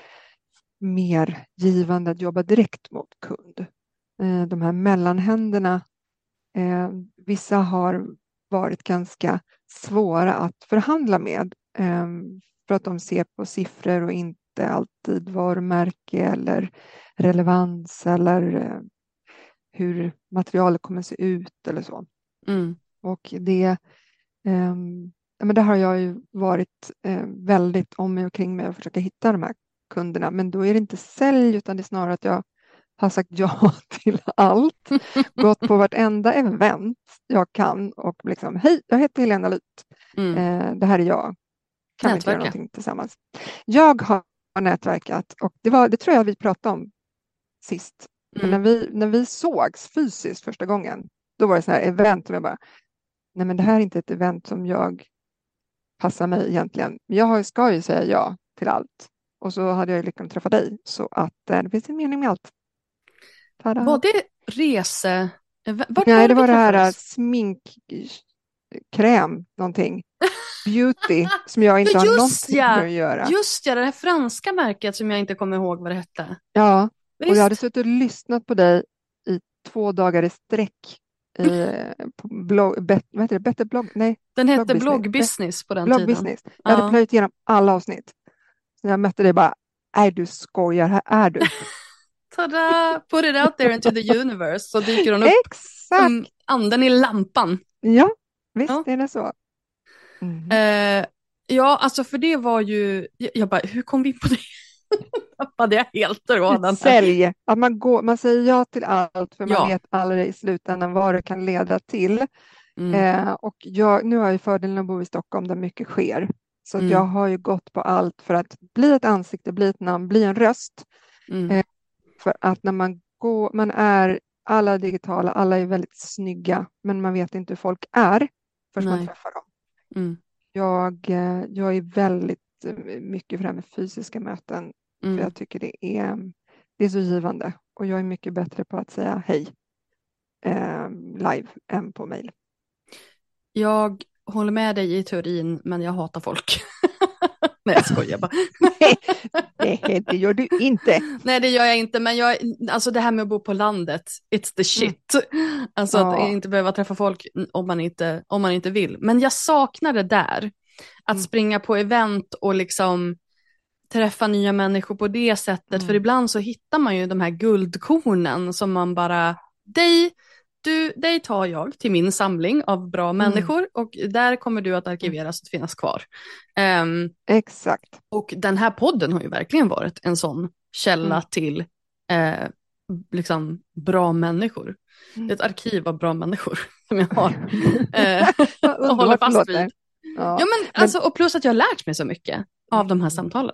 mer givande att jobba direkt mot kund. Eh, de här mellanhänderna, eh, vissa har varit ganska svåra att förhandla med eh, för att de ser på siffror och inte alltid varumärke eller relevans eller eh, hur materialet kommer att se ut eller så. Mm. Och det, eh, men det har jag ju varit eh, väldigt om mig och kring mig och försöka hitta de här kunderna. Men då är det inte sälj utan det är snarare att jag har sagt ja till allt. Gått på vartenda event jag kan och liksom, hej, jag heter Helena Lyth. Mm. Eh, det här är jag. Kan vi inte göra Nätverka. någonting tillsammans? Jag har nätverkat och det, var, det tror jag vi pratade om sist. Mm. Men när vi, när vi sågs fysiskt första gången, då var det så här event som jag bara, nej men det här är inte ett event som jag passar mig egentligen. Men jag ska ju säga ja till allt. Och så hade jag ju lyckats träffa dig. Så att eh, det finns en mening med allt. Tada. Var det rese? Vart Nej, var det var det här träffades? sminkkräm, någonting. Beauty, som jag inte Ja, har just någonting ja. med att göra. Just ja, det här franska märket som jag inte kommer ihåg vad det hette. Ja, och Visst? jag hade suttit och lyssnat på dig i två dagar i sträck. I, på blogg, bet, vad heter det? Bättre blogg? Nej, Den hette Blogg Blogg Business. Business på den blogg tiden. business. Jag hade Ja. plöjt igenom alla avsnitt. Så när jag mötte dig bara, nej du skojar, här är du. Tada! Put it out there into the universe, så dyker hon upp Exakt! som anden i lampan. Ja, visst Ja. är det så. Mm. Eh, ja, alltså för det var ju, jag, jag bara, hur kom vi på det? Tappade jag helt råden. Sälj, att man, går, man säger ja till allt för man Ja. vet aldrig i slutändan vad det kan leda till. Mm. Eh, och jag, nu har jag ju fördelen att bo i Stockholm där mycket sker. Så att Mm. jag har ju gått på allt för att bli ett ansikte, bli ett namn, bli en röst. Mm. Eh, för att när man går, man är alla digitala, alla är väldigt snygga, men man vet inte hur folk är förrän man Nej. träffar dem. Mm. Jag, eh, jag är väldigt eh, mycket för det här med fysiska möten. För Mm. jag tycker det är, det är så givande. Och jag är mycket bättre på att säga hej eh, live än på mejl. Jag håller med dig i teorin, men jag hatar folk. Nej, jag skojar bara. Nej, det gör du inte. Nej, det gör jag inte, men jag, alltså det här med att bo på landet, it's the shit. Alltså Ja. att inte behöva träffa folk om man inte, om man inte vill. Men jag saknar det där, att Mm. springa på event och liksom träffa nya människor på det sättet. Mm. För ibland så hittar man ju de här guldkornen som man bara, dig, du, dig tar jag till min samling av bra Mm. människor och där kommer du att arkiveras och finnas kvar. Um, Exakt. och den här podden har ju verkligen varit en sån källa Mm. till eh, liksom bra människor. Mm. Det är ett arkiv av bra människor som jag har eh, Vad och håller underbart det fast låter. vid. Ja. Ja, men, alltså, och plus att jag har lärt mig så mycket av de här samtalen.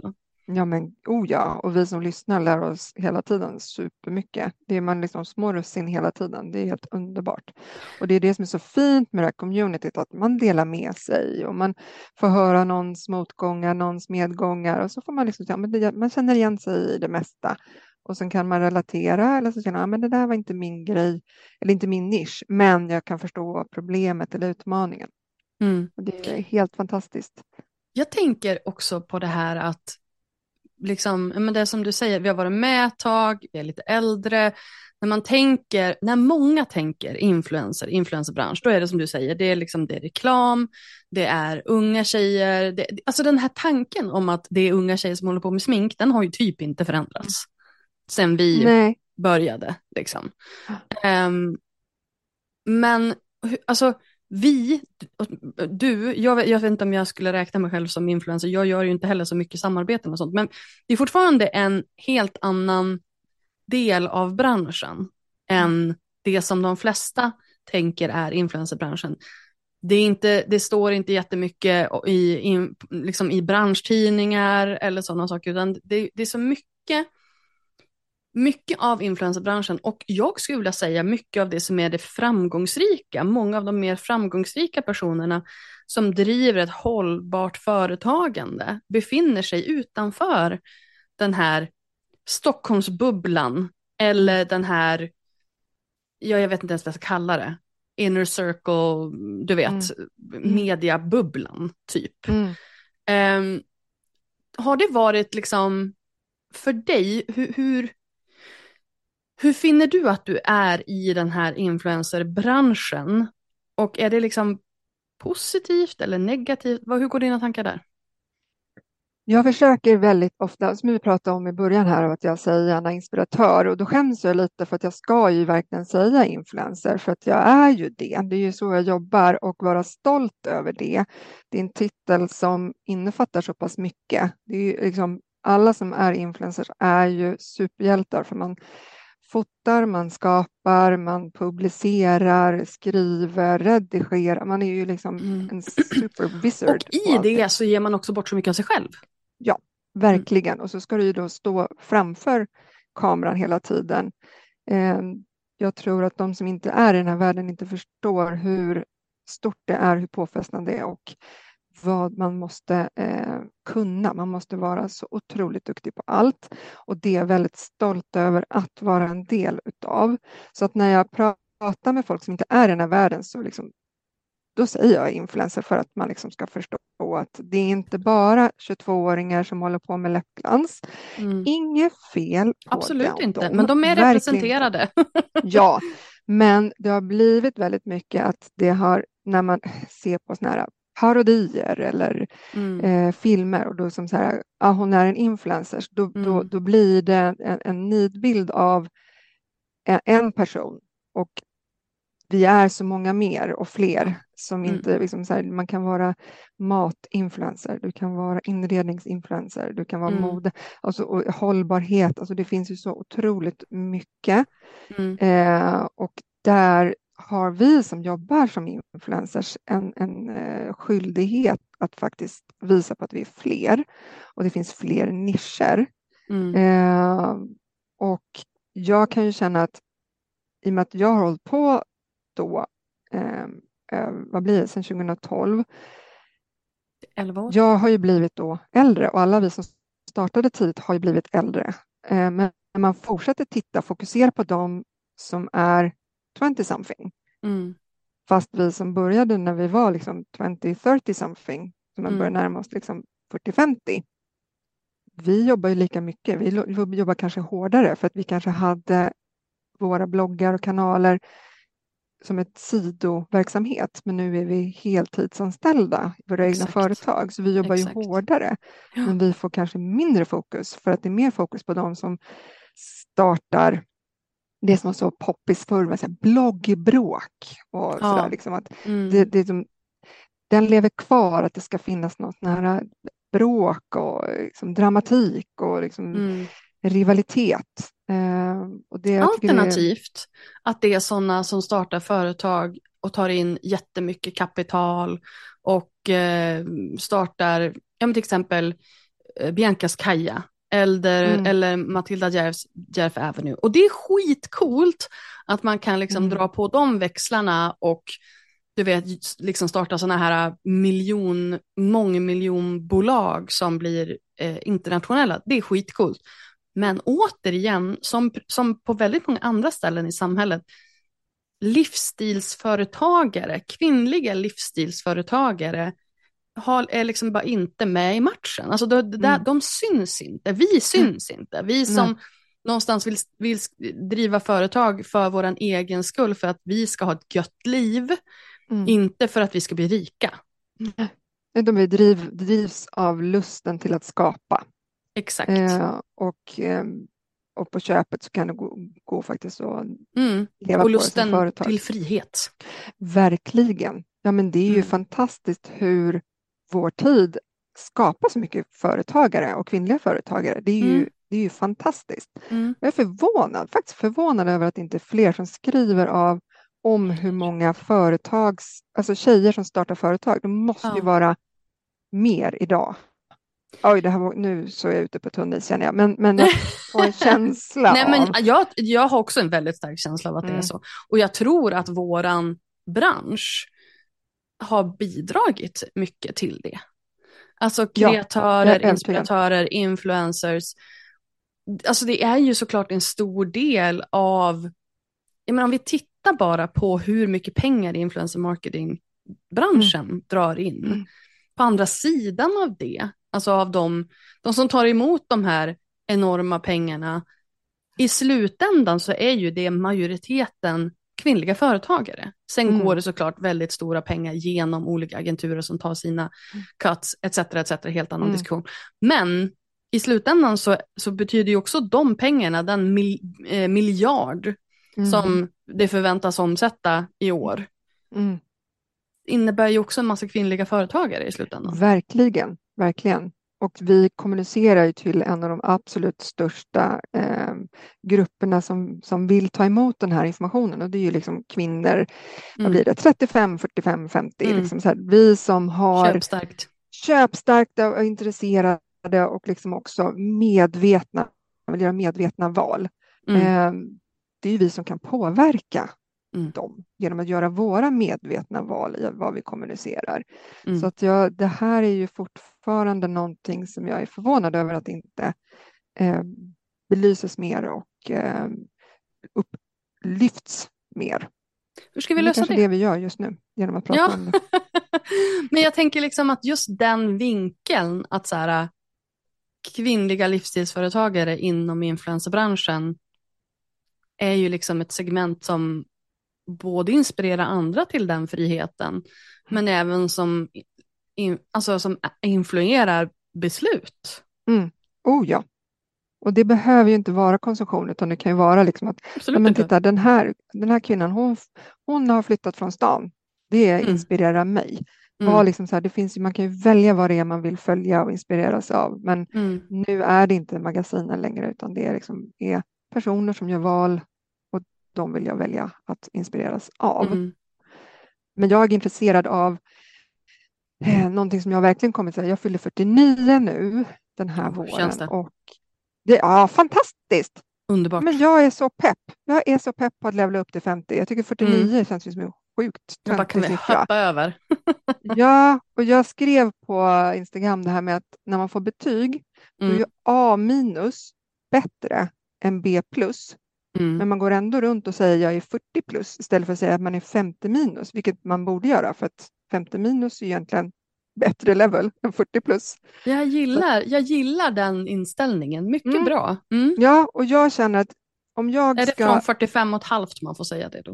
Ja, men oh ja, och vi som lyssnar lär oss hela tiden supermycket. Det är man liksom små russin hela tiden. Det är helt underbart. Och det är det som är så fint med det här communityt, att man delar med sig och man får höra någons motgångar, någons medgångar och så får man liksom säga, men det, man känner igen sig i det mesta. Och sen kan man relatera eller så känner man, men det där var inte min grej eller inte min nisch, men jag kan förstå problemet eller utmaningen. Mm. Och det är helt fantastiskt. Jag tänker också på det här att liksom, men det är som du säger, vi har varit med ett tag, vi är lite äldre. När man tänker, när många tänker influencer, influencerbransch, då är det som du säger, det är liksom det är reklam, det är unga tjejer, det, alltså den här tanken om att det är unga tjejer som håller på med smink, den har ju typ inte förändrats sen vi Nej. började liksom. Um, men alltså vi, du, jag vet, jag vet inte om jag skulle räkna mig själv som influencer, jag gör ju inte heller så mycket samarbeten och sånt, men det är fortfarande en helt annan del av branschen än det som de flesta tänker är influencerbranschen. Det, är inte, det står inte jättemycket i, i, liksom i branschtidningar eller sådana saker, utan det, det är så mycket Mycket av influencerbranschen, och jag skulle vilja säga mycket av det som är det framgångsrika, många av de mer framgångsrika personerna som driver ett hållbart företagande befinner sig utanför den här Stockholmsbubblan eller den här, ja, jag vet inte ens vad jag ska kalla det, inner circle, du vet, mm. mediabubblan typ. Mm. Um, har det varit liksom för dig, hur, hur Hur finner du att du är i den här influencerbranschen? Och är det liksom positivt eller negativt? Hur går dina tankar där? Jag försöker väldigt ofta, som vi pratade om i början här, att jag säger gärna inspiratör, och då skäms jag lite för att jag ska ju verkligen säga influencer, för att jag är ju det. Det är ju så jag jobbar, och vara stolt över det. Det är en titel som innefattar så pass mycket. Det är ju liksom, alla som är influencers är ju superhjältar, för man fotar, man skapar, man publicerar, skriver, redigerar. Man är ju liksom mm. en superwizard. Och i det så ger man också bort så mycket av sig själv. Ja, verkligen. Mm. Och så ska du ju då stå framför kameran hela tiden. Eh, jag tror att de som inte är i den här världen inte förstår hur stort det är, hur påfrestande det är och vad man måste eh, kunna. Man måste vara så otroligt duktig på allt, och det är jag väldigt stolt över att vara en del utav. Så att när jag pratar med folk som inte är i den här världen, så liksom, då säger jag influencer, för att man liksom ska förstå att det är inte bara tjugotvååringar som håller på med läppglans. Mm. Inget fel på Absolut dem. inte, men de är Verkligen. representerade. Ja, men det har blivit väldigt mycket att det har, när man ser på såna här parodier eller mm. eh, filmer, och då som så här, ah, hon är en influencer, då, mm. då, då blir det en, en nidbild av en, en person, och vi är så många mer och fler som mm. inte, liksom så här, man kan vara matinfluencer, du kan vara inredningsinfluencer, du kan vara mm. mode, alltså, och hållbarhet, alltså det finns ju så otroligt mycket mm. eh, och där har vi som jobbar som influencers en, en uh, skyldighet att faktiskt visa på att vi är fler, och det finns fler nischer. Mm. Uh, och jag kan ju känna att i och med att jag har hållit på då, uh, uh, vad blir det, sedan tjugohundratolv, elva år. Jag har ju blivit då äldre, och alla vi som startade tidigt har ju blivit äldre. Uh, men när man fortsätter titta, fokusera på dem som är twenty something. Mm. Fast vi som började när vi var liksom twenty thirty something, som man mm. börjar närma oss liksom fyrtio femtio. Vi jobbar ju lika mycket. Vi jobbar kanske hårdare, för att vi kanske hade våra bloggar och kanaler som ett sidoverksamhet. Men nu är vi heltidsanställda i våra Exakt. egna företag. Så vi jobbar Exakt. ju hårdare. Ja. Men vi får kanske mindre fokus, för att det är mer fokus på de som startar det som var så poppis förr, så bloggbråk och ja. sådär. Liksom att mm. det, det som, den lever kvar, att det ska finnas något nära bråk och liksom dramatik och liksom mm. rivalitet. Eh, och det, Alternativt det... att det är sådana som startar företag och tar in jättemycket kapital och eh, startar, ja, men till exempel eh, Biancas Kaja eller, Mm. eller Matilda Djerfs Djerf Avenue. Och det är skitcoolt att man kan liksom Mm. dra på de växlarna och du vet, liksom starta sådana här miljon, mångmiljonbolag som blir eh, internationella. Det är skitcoolt. Men återigen, som, som på väldigt många andra ställen i samhället, livsstilsföretagare, kvinnliga livsstilsföretagare har, är liksom bara inte med i matchen. Alltså de, de, Mm. de syns inte, vi syns mm. inte. Vi som Nej. någonstans vill, vill driva företag för vår egen skull, för att vi ska ha ett gött liv, mm. inte för att vi ska bli rika. De är driv, drivs av lusten till att skapa. Exakt. Eh, och, eh, och på köpet så kan det gå, gå faktiskt att mm. leva och på det som företag. lusten till frihet. Verkligen. Ja, men det är ju mm. fantastiskt hur vår tid skapar så mycket företagare och kvinnliga företagare. Det är ju, mm. det är ju fantastiskt. Mm. Jag är förvånad, faktiskt förvånad över att det inte är fler som skriver av om hur många företags, alltså tjejer som startar företag. Det måste ja. ju vara mer idag. Oj, det här var, nu så är jag ute på tunn is, känner jag. Men, men jag får en känsla Nej, men av... jag, jag har också en väldigt stark känsla av att mm. det är så. Och jag tror att våran bransch har bidragit mycket till det. Alltså kreatörer, ja, inspiratörer, influencers. Alltså det är ju såklart en stor del av... Jag menar, om vi tittar bara på hur mycket pengar influencer marketing-branschen mm. drar in. Mm. På andra sidan av det, alltså av de, de som tar emot de här enorma pengarna, i slutändan så är ju det majoriteten kvinnliga företagare. Sen mm. går det såklart väldigt stora pengar genom olika agenturer som tar sina cuts, etc, et cetera, helt annan mm. diskussion. Men i slutändan så, så betyder ju också de pengarna, den mil, eh, miljard mm. som det förväntas omsätta i år, mm. innebär ju också en massa kvinnliga företagare i slutändan. Verkligen, verkligen. Och vi kommunicerar ju till en av de absolut största eh, grupperna som, som vill ta emot den här informationen. Och det är ju liksom kvinnor, mm. vad blir det, trettiofem, fyrtiofem, femtio. Mm. Liksom så här, vi som har köpstarkt. köpstarkta och intresserade och liksom också medvetna, vill göra medvetna val. Mm. Eh, det är ju vi som kan påverka Mm. dem genom att göra våra medvetna val i vad vi kommunicerar. Mm. Så att jag, det här är ju fortfarande någonting som jag är förvånad över att inte eh, belyses mer och eh, upplyfts mer. Hur ska vi det lösa är det? Det är vi gör just nu genom att prata ja. om det. Men jag tänker liksom att just den vinkeln att så här, kvinnliga livsstilsföretagare inom influencerbranschen är ju liksom ett segment som både inspirera andra till den friheten, men även som, in, alltså som influerar beslut. Mm. Oh ja. Och det behöver ju inte vara konsumtion, utan det kan ju vara liksom att ja, men titta, den här, den här kvinnan, hon, hon har flyttat från stan. Det mm. inspirerar mig. Mm. Var liksom så här, det finns, man kan ju välja vad det är man vill följa och inspireras av. Men mm. nu är det inte magasinen längre, utan det är, liksom, är personer som gör val. De vill jag välja att inspireras av. Mm. Men jag är intresserad av eh, någonting som jag verkligen kommer att säga. Jag fyller fyrtionio nu den här oh, våren. Känns det? Och det ja, fantastiskt. Underbart. Men jag är så pepp. Jag är så pepp på att levla upp till femtio. Jag tycker fyrtionio mm. känns som en sjukt töntig siffra. Kan vi hoppa över? Ja, och jag skrev på Instagram det här med att när man får betyg mm. då är ju A minus bättre än B plus. Mm. Men man går ändå runt och säger jag är fyrtio plus istället för att säga att man är femtio minus, vilket man borde göra för att femtio minus är egentligen bättre level än fyrtio plus. Jag gillar, jag gillar den inställningen, mycket mm. bra. Mm. Ja, och jag känner att om jag är det ska... från fyrtiofem och ett halvt man får säga det då?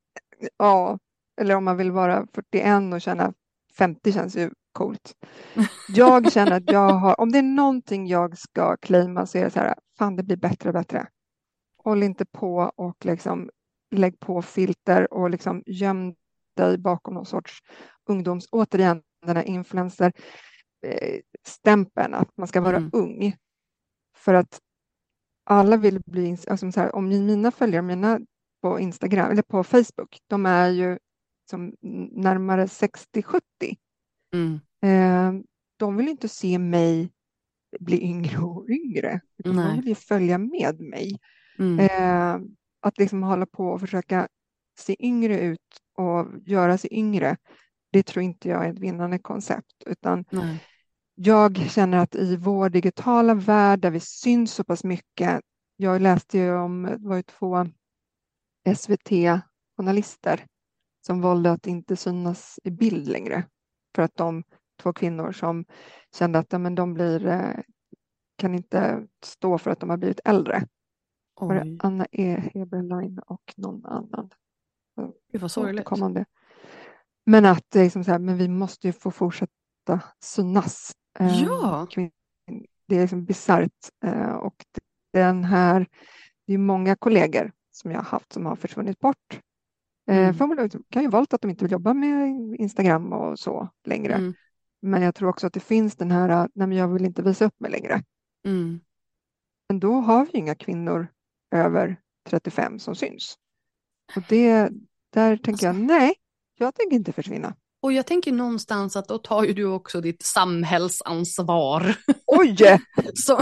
Ja, eller om man vill vara fyrtioen och känna femtio känns ju coolt. Jag känner att jag har, om det är någonting jag ska claima så är det så här, fan det blir bättre och bättre. Håll inte på och liksom lägg på filter och liksom göm dig bakom någon sorts ungdoms, återigen den här influencer eh, stämpeln att man ska vara mm. ung. För att alla vill bli, alltså så här, om mina följare, mina på Instagram eller på Facebook, de är ju som närmare sextio sjuttio. Mm. Eh, de vill inte se mig bli yngre och yngre. Utan Nej. de vill ju följa med mig. Mm. Eh, att liksom hålla på och försöka se yngre ut och göra sig yngre, det tror inte jag är ett vinnande koncept. Utan Nej. jag känner att i vår digitala värld där vi syns så pass mycket. Jag läste ju om, det var ju två S V T-journalister som valde att inte synas i bild längre. För att de två kvinnor som kände att ja, men de blir, eh, kan inte stå för att de har blivit äldre. Var det Oj. Anna E. Heberlein och någon annan. Gud vad sorgligt. Återkommande. Men att det är som så här, men vi måste ju få fortsätta synas. Eh, Ja. kvin- Det är liksom bisarrt. Eh, och den här, det är många kollegor som jag har haft som har försvunnit bort. Eh, Mm. förmodligen kan ju valt att de inte vill jobba med Instagram och så längre. Mm. Men jag tror också att det finns den här, nej men jag vill inte visa upp mig längre. Mm. Men då har vi inga kvinnor över trettiofem som syns. Och det, där tänker jag, nej, jag tänker inte försvinna. Och jag tänker någonstans att då tar ju du också ditt samhällsansvar. Oj! Så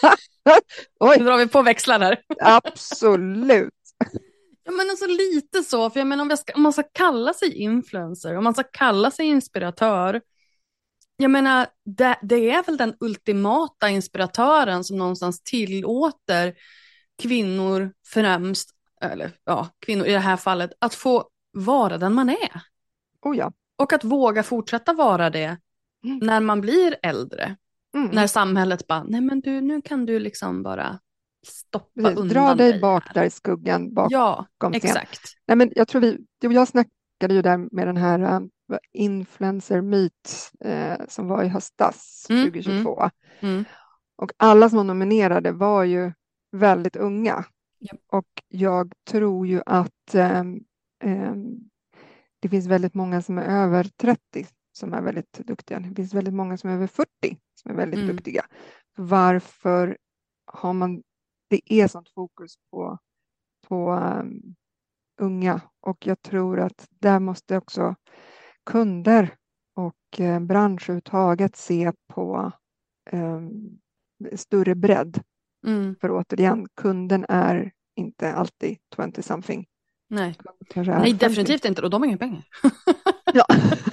Oj, nu drar vi på växlar här. absolut. Ja, men alltså lite så, för jag menar om, jag ska, om man ska kalla sig influencer, om man ska kalla sig inspiratör, jag menar det, det är väl den ultimata inspiratören som någonstans tillåter kvinnor främst, eller ja, kvinnor i det här fallet, att få vara den man är. Oh ja. Och att våga fortsätta vara det Mm. när man blir äldre. Mm. När samhället bara, nej men du, nu kan du liksom bara stoppa Precis. undan Dra dig dig bak här. där i skuggan. Bakom Ja, scen. exakt. Nej, men jag tror vi, du och jag snackade ju där med den här uh, influencer meet uh, som var i höstas Mm, tjugohundratjugotvå. Mm. Och alla som var nominerade var ju väldigt unga. Ja. Och jag tror ju att um, um, det finns väldigt många som är över trettio som är väldigt duktiga. Det finns väldigt många som är över fyrtio som är väldigt Mm. duktiga. Varför har man, det är sånt fokus på, på um, unga, och jag tror att där måste också kunder och eh, bransch överhuvudtaget se på um, större bredd. Mm. För återigen, kunden är inte alltid twenty something. Nej. Kanske är Nej, femtio. definitivt inte. Och de har inga pengar. Ja.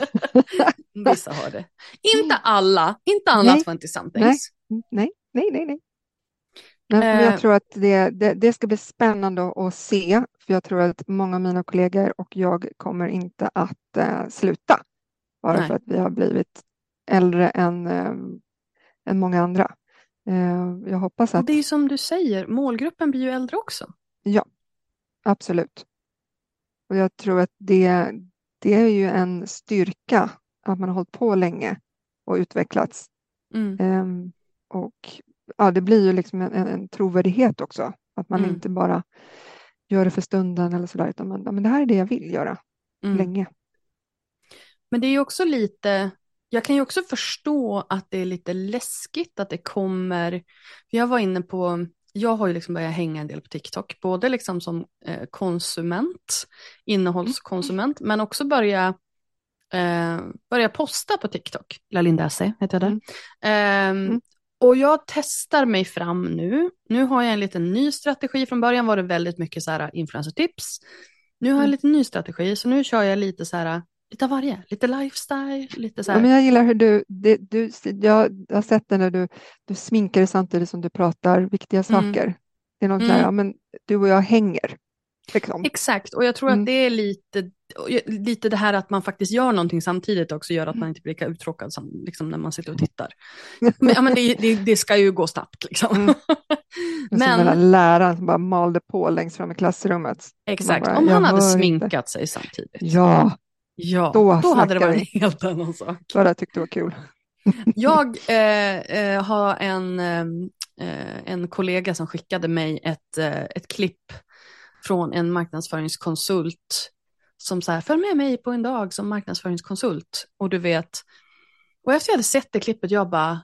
Vissa har det. Inte alla. Inte alla Nej. twenty-somethings. Nej, nej, nej, nej. Men Eh. jag tror att det, det, det ska bli spännande att se. För jag tror att många av mina kollegor och jag kommer inte att uh, sluta. Bara Nej. för att vi har blivit äldre än, um, än många andra. Uh, jag hoppas Och att... det är ju som du säger, målgruppen blir ju äldre också. Ja, absolut. Och jag tror att det, det är ju en styrka att man har hållit på länge och utvecklats. Mm. Um, och ja, det blir ju liksom en, en trovärdighet också. Att man Mm. inte bara gör det för stunden eller sådär, utan man, men det här är det jag vill göra Mm. länge. Men det är ju också lite, jag kan ju också förstå att det är lite läskigt att det kommer, jag var inne på, jag har ju liksom börjat hänga en del på TikTok, både liksom som eh, konsument, innehållskonsument, men också börja eh, börja posta på TikTok. Lalinda Esse heter jag där. Mm. Eh, Mm. Och jag testar mig fram nu. Nu har jag en liten ny strategi. Från början var det väldigt mycket så här influencer-tips. Nu har jag en Mm. lite ny strategi, så nu kör jag lite så här, lite av varje. Lite lifestyle, lite så här. Ja, men jag gillar hur du, det, du jag har sett det när du, du sminkar dig samtidigt som du pratar viktiga Mm. saker. Det är något Mm. så här, ja, men du och jag hänger. Liksom. Exakt, och jag tror Mm. att det är lite, lite det här att man faktiskt gör någonting samtidigt också gör att man inte blir lika uttråkad som, liksom, när man sitter och tittar. Men, ja, men det, det, det ska ju gå snabbt liksom. Mm. Men... Som den där Men läraren som bara malde på längst fram i klassrummet. exakt, bara, om jag han hade hör sminkat inte. sig samtidigt. Ja, Ja, då då, hade det snackar varit en helt annan sak. vad jag tyckte var kul. Jag eh, eh, har en, eh, en kollega som skickade mig ett, eh, ett klipp från en marknadsföringskonsult som så här, följ med mig på en dag som marknadsföringskonsult. Och du vet, och efter jag hade sett det klippet, jag bara,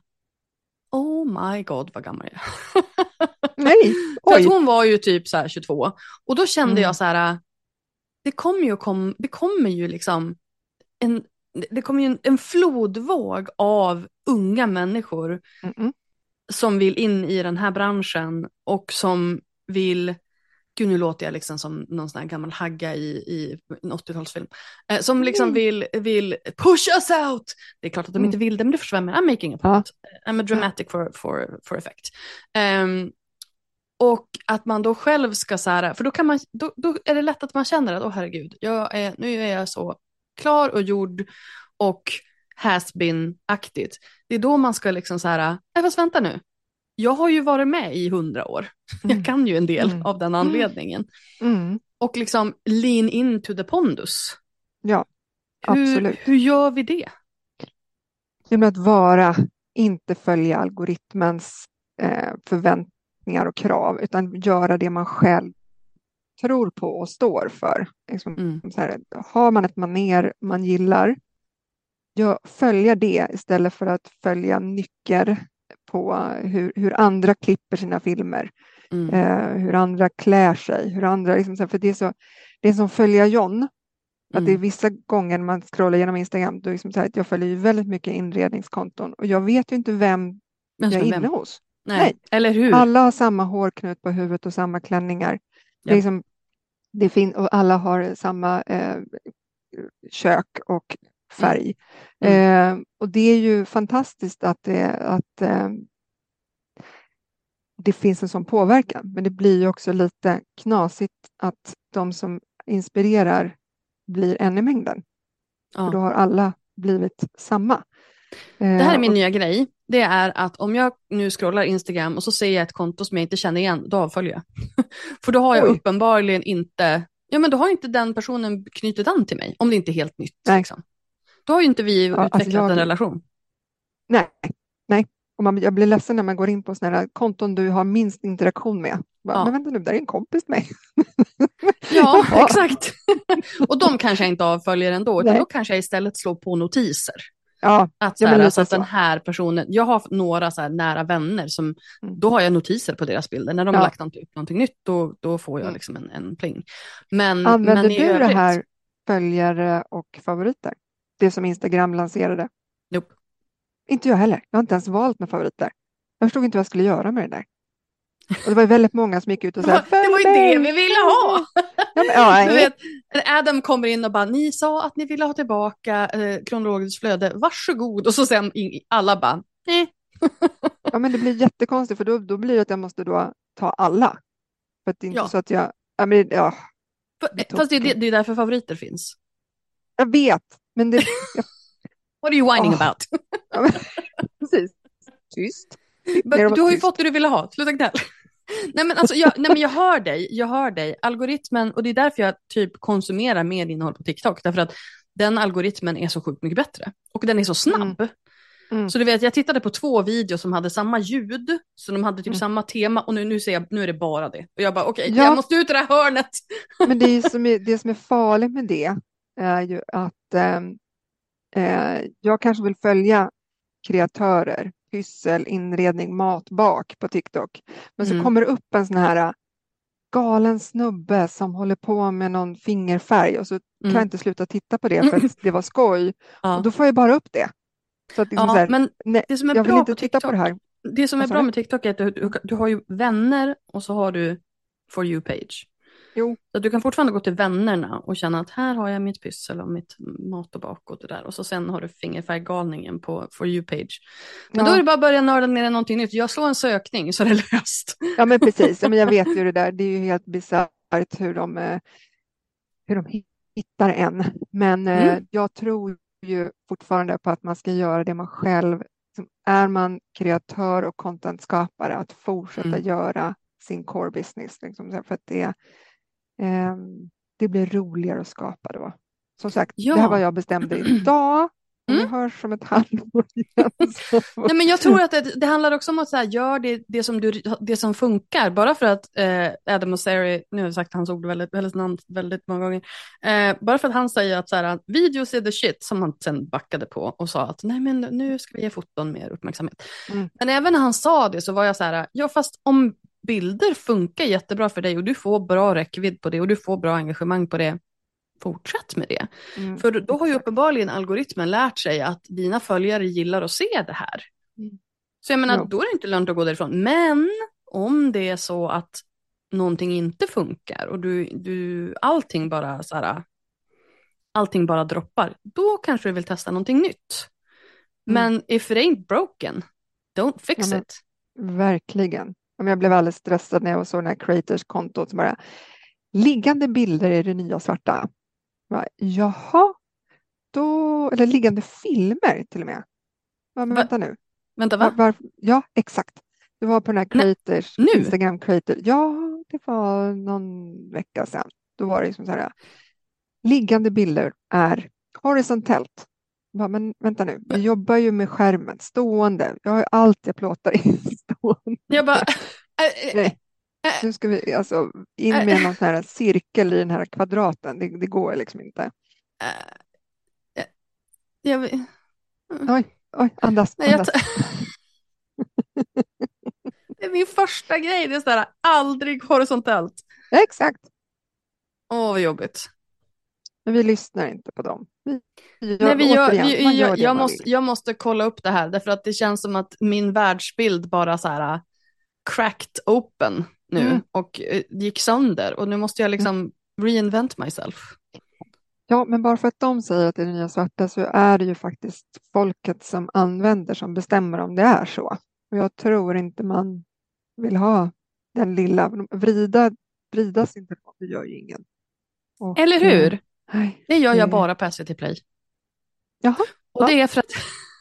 oh my god, vad gammal jag är. Nej, För att oj. hon var ju typ så här tjugotvå. Och då kände Mm. jag så här, det kommer ju, kom, det kommer ju liksom en, det kommer ju en, en flodvåg av unga människor Mm-mm. som vill in i den här branschen och som vill, gud nu låter jag liksom som någon sån här gammal hagga i, i en åttiotalsfilm, eh, som liksom Mm. vill, vill push us out. Det är klart att de Mm. inte vill det, men det försvinner. I'm making a point. I'm a dramatic for, for, for effect. Um, och att man då själv ska så här, för då, kan man, då, då är det lätt att man känner att åh herregud, jag är, nu är jag så klar och gjord och has been-aktigt. Det är då man ska liksom så här, nej fast vänta nu, jag har ju varit med i hundra år. Mm. Jag kan ju en del Mm. av den anledningen. Mm. Och liksom lean into the pondus. Ja, Hur, absolut. hur gör vi det? Genom att vara, inte följa algoritmens eh, förväntningar och krav, utan göra det man själv tror på och står för. Liksom, Mm. så här, har man ett maner man gillar, ja, följa det istället för att följa nycker på hur, hur andra klipper sina filmer, Mm. eh, hur andra klär sig, hur andra, liksom, så här, för det är, så, det är som följa John. Att Mm. det är vissa gånger man scrollar genom Instagram, då är det liksom så här att jag följer ju väldigt mycket inredningskonton och jag vet ju inte vem Men jag är som inne vem? hos. Nej. Nej. Eller hur? Alla har samma hårknut på huvudet och samma klänningar. Det är Ja. liksom, det fin- och alla har samma eh, kök och färg. Mm. Eh, och det är ju fantastiskt att det, att, eh, det finns en sån påverkan. Men det blir ju också lite knasigt att de som inspirerar blir en i mängden. Ja. För då har alla blivit samma. Det här är Eh, min och, nya grej. Det är att om jag nu scrollar Instagram och så ser jag ett konto som jag inte känner igen, då avföljer jag. För då har jag Oj. uppenbarligen inte, ja men då har inte den personen knutit an till mig. Om det inte är helt nytt. Nej. Liksom. Då har ju inte vi Ja, alltså utvecklat jag- en relation. nej, nej. Och man, jag blir ledsen när man går in på sådana här konton du har minst interaktion med. Bara, Ja. Men vänta nu, där är en kompis med mig. Ja, Jaha. exakt. Och de kanske jag inte avföljer ändå, utan Nej. då kanske jag istället slår på notiser. Ja, Att, Ja, så men här, lite så att så. den här personen, jag har några så här nära vänner som, Mm. då har jag notiser på deras bilder. När de Ja. har lagt något, upp någonting nytt, då, då får jag Mm. liksom en, en pling. Men, Använder men i du det övrigt, här följare och favoriter? Det som Instagram lanserade? Nope. Inte jag heller. Jag har inte ens valt med favoriter. Jag förstod inte vad jag skulle göra med det där. Och det var ju väldigt många som gick ut och Det sa var, det var ju det vi ville ha! Ja, men, ja, Du nej. vet, Adam kommer in och bara, ni sa att ni ville ha tillbaka eh, kronologiskt flöde, varsågod. Och så sen in, alla bara, nej. Ja, men det blir jättekonstigt för då, då blir det att jag måste då ta alla. För att det är inte Ja. så att jag... Ja, men, ja, F- Fast det är, det, det är därför favoriter finns. jag vet, men det... Jag, What are you whining Åh. about? ja, men, precis. Tyst. But, Det var du har ju tyst. fått det du ville ha, sluta gnäll. nej, men alltså, jag, nej men jag hör dig, jag hör dig. Algoritmen, och det är därför jag typ konsumerar mer innehåll på TikTok. Därför att den algoritmen är så sjukt mycket bättre. Och den är så snabb. Mm. Mm. Så du vet, jag tittade på två videos som hade samma ljud. Så de hade typ Mm. samma tema. Och nu, nu ser jag, nu är det bara det. Och jag bara, okej, Ja. jag måste ut i det här hörnet. Men det, är ju som är, det som är farligt med det är ju att ehm, eh, jag kanske vill följa kreatörer, pyssel, inredning, mat, bak på TikTok. Men så Mm. kommer det upp en sån här äh, galen snubbe som håller på med någon fingerfärg och så kan Mm. jag inte sluta titta på det för att det var skoj. Ja. Och då får jag bara upp det. Så att liksom Ja, så här, men nej, det som är jag vill bra inte på titta på det här. Det som är Vad sa bra du? med TikTok är att du, du, du har ju vänner och så har du For You-page. Jo. Så att du kan fortfarande gå till vännerna och känna att här har jag mitt pyssel och mitt mat och bak och det där. Och så sen har du fingerfärggalningen på For You-page. Men Ja. då är det bara att börja nörda ner i någonting nytt. Jag slår en sökning så är det löst. Ja, men precis. Ja, men jag vet ju det där. Det är ju helt bisarrt hur de, eh, hur de hittar en. Men eh, Mm. jag tror ju fortfarande på att man ska göra det man själv. Liksom, är man kreatör och contentskapare, att fortsätta Mm. göra sin core business. Liksom, så här, för att det, eh, det blir roligare att skapa då. Som sagt, Ja. det här var jag bestämde idag. Och Mm. vi hörs om ett halvår igen. Så- Nej, men jag tror att det, det handlar också om att så här, gör det, det, som du, det som funkar. Bara för att eh, Adam Mosseri, nu har jag sagt hans ord väldigt, väldigt, namn väldigt många gånger. Eh, bara för att han säger att så här, videos är the shit, som han sen backade på och sa att nej men nu ska vi ge foton mer uppmärksamhet. Mm. Men även när han sa det så var jag så här, ja fast om bilder funkar jättebra för dig och du får bra räckvidd på det och du får bra engagemang på det, fortsätt med det. Mm, För då har ju exakt. uppenbarligen algoritmen lärt sig att dina följare gillar att se det här. Mm. Så jag menar, Jo. då är det inte lönt att gå därifrån. Men om det är så att någonting inte funkar och du, du allting bara så här, allting bara droppar, då kanske du vill testa någonting nytt. Men if it ain't broken, don't fix Ja, men- it. Verkligen. Om jag blev alldeles stressad när jag såg den här creators-kontot som bara liggande bilder är det nya svarta. Bara, jaha, då, eller liggande filmer till och med. Ja, men Va? vänta nu. Vänta, Var, va? var, ja, exakt. Det var på den här Nej, creators, nu? Instagram creator. Ja, det var någon vecka sedan. Då var det liksom så här. Liggande bilder är horisontellt. Bara, men vänta nu, vi jobbar ju med skärmen stående. Jag har allt jag plåtar in stående. Jag bara... äh, äh, Nej. äh, Nu ska vi alltså in med någon sån här cirkel i den här kvadraten. Det, det går liksom inte. äh, äh, jag, vill- Oj, oj, andas, nej, jag, andas. t- det är min första grej, det är sådär, aldrig horisontellt. Exakt. Åh, vad jobbigt. Men vi lyssnar inte på dem. Vi, vi gör, Nej, vi gör, återigen, vi, man gör jag, det jag, man måste, vill. jag måste kolla upp det här, därför att det känns som att min världsbild bara så här cracked open nu Mm. och eh, gick sönder. Och nu måste jag liksom reinvent myself. Ja, men bara för att de säger att det är det nya svarta så är det ju faktiskt folket som använder som bestämmer om det är så. Och jag tror inte man vill ha den lilla, vrida, vrida sin telefon, det gör ju ingen. Och, Eller hur? eh, nej, Det gör jag det- bara på S V T Play. Jaha, Och ja. det är för att...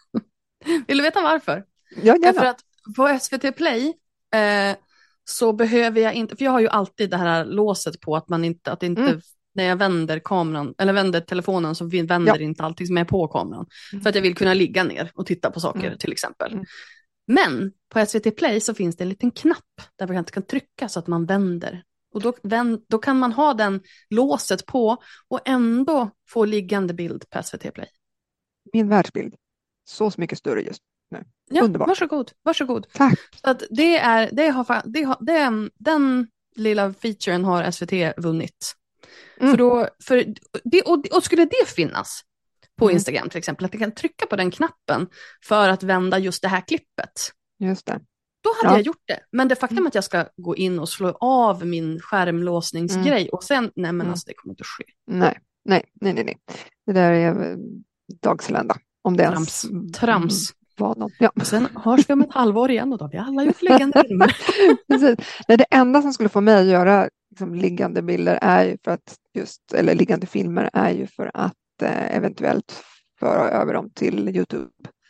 Vill du veta varför? ja, Därför gärna. att på S V T Play eh, så behöver jag inte, för jag har ju alltid det här låset på att man inte, att inte, Mm. när jag vänder kameran, eller vänder telefonen så vi- vänder Ja. inte allting som är på kameran. Mm. För att jag vill kunna ligga ner och titta på saker Mm. till exempel. Mm. Men på S V T Play så finns det en liten knapp där man kan trycka så att man vänder. Och då, vänd, då kan man ha den låset på och ändå få liggande bild på S V T Play. Min världsbild, så mycket större just nu. Ja, Underbart. varsågod, varsågod. Tack. Så att det är, det har, fa- det har, det är, den lilla featuren har S V T vunnit. Mm. För då, för det, och, och skulle det finnas på Mm. Instagram till exempel, att jag kan trycka på den knappen för att vända just det här klippet, Just det. då hade Ja. jag gjort det. Men det faktum Mm. att jag ska gå in och slå av min skärmlåsningsgrej och sen, nej men Mm. alltså det kommer inte att ske. Nej, nej, nej, nej, nej. Det där är eh, dagslända. Om det Trams. ens Trams. var något. Ja. Och sen hörs vi om ett halvår igen och då har vi alla gjort liggande filmer. Precis. Nej, det enda som skulle få mig att göra liksom, liggande bilder är ju för att just, eller liggande filmer är ju för att eh, eventuellt föra över dem till YouTube.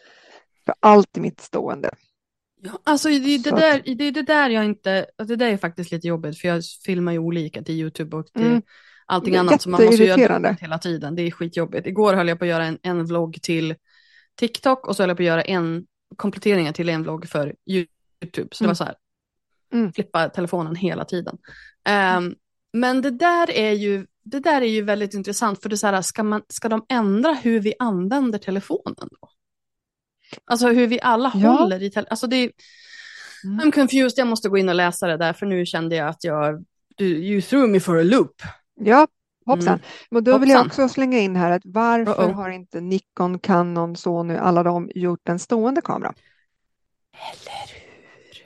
För allt i mitt stående. Ja, alltså det är det, Så där, det är det där jag inte, det där är faktiskt lite jobbigt för jag filmar ju olika till YouTube och till Mm. allting Det är annat så man måste göra jätteirriterande. dubbelt hela tiden, det är skitjobbigt. Igår höll jag på att göra en, en vlogg till TikTok och så höll jag på att göra en kompletteringar till en vlogg för YouTube, så det Mm. var så här, Mm. flippa telefonen hela tiden. Um, men det där är ju det där är ju väldigt intressant för det är så här, ska, man, ska de ändra hur vi använder telefonen då? Alltså hur vi alla Ja. håller i telefonen. Alltså det är, Mm. I'm confused, jag måste gå in och läsa det där för nu kände jag att jag, du, you threw me for a loop. Ja, hoppsan. Mm. Men då vill jag Hoppsan. också slänga in här att varför Uh-oh. har inte Nikon, Canon, Sony, alla de gjort en stående kamera? Eller hur?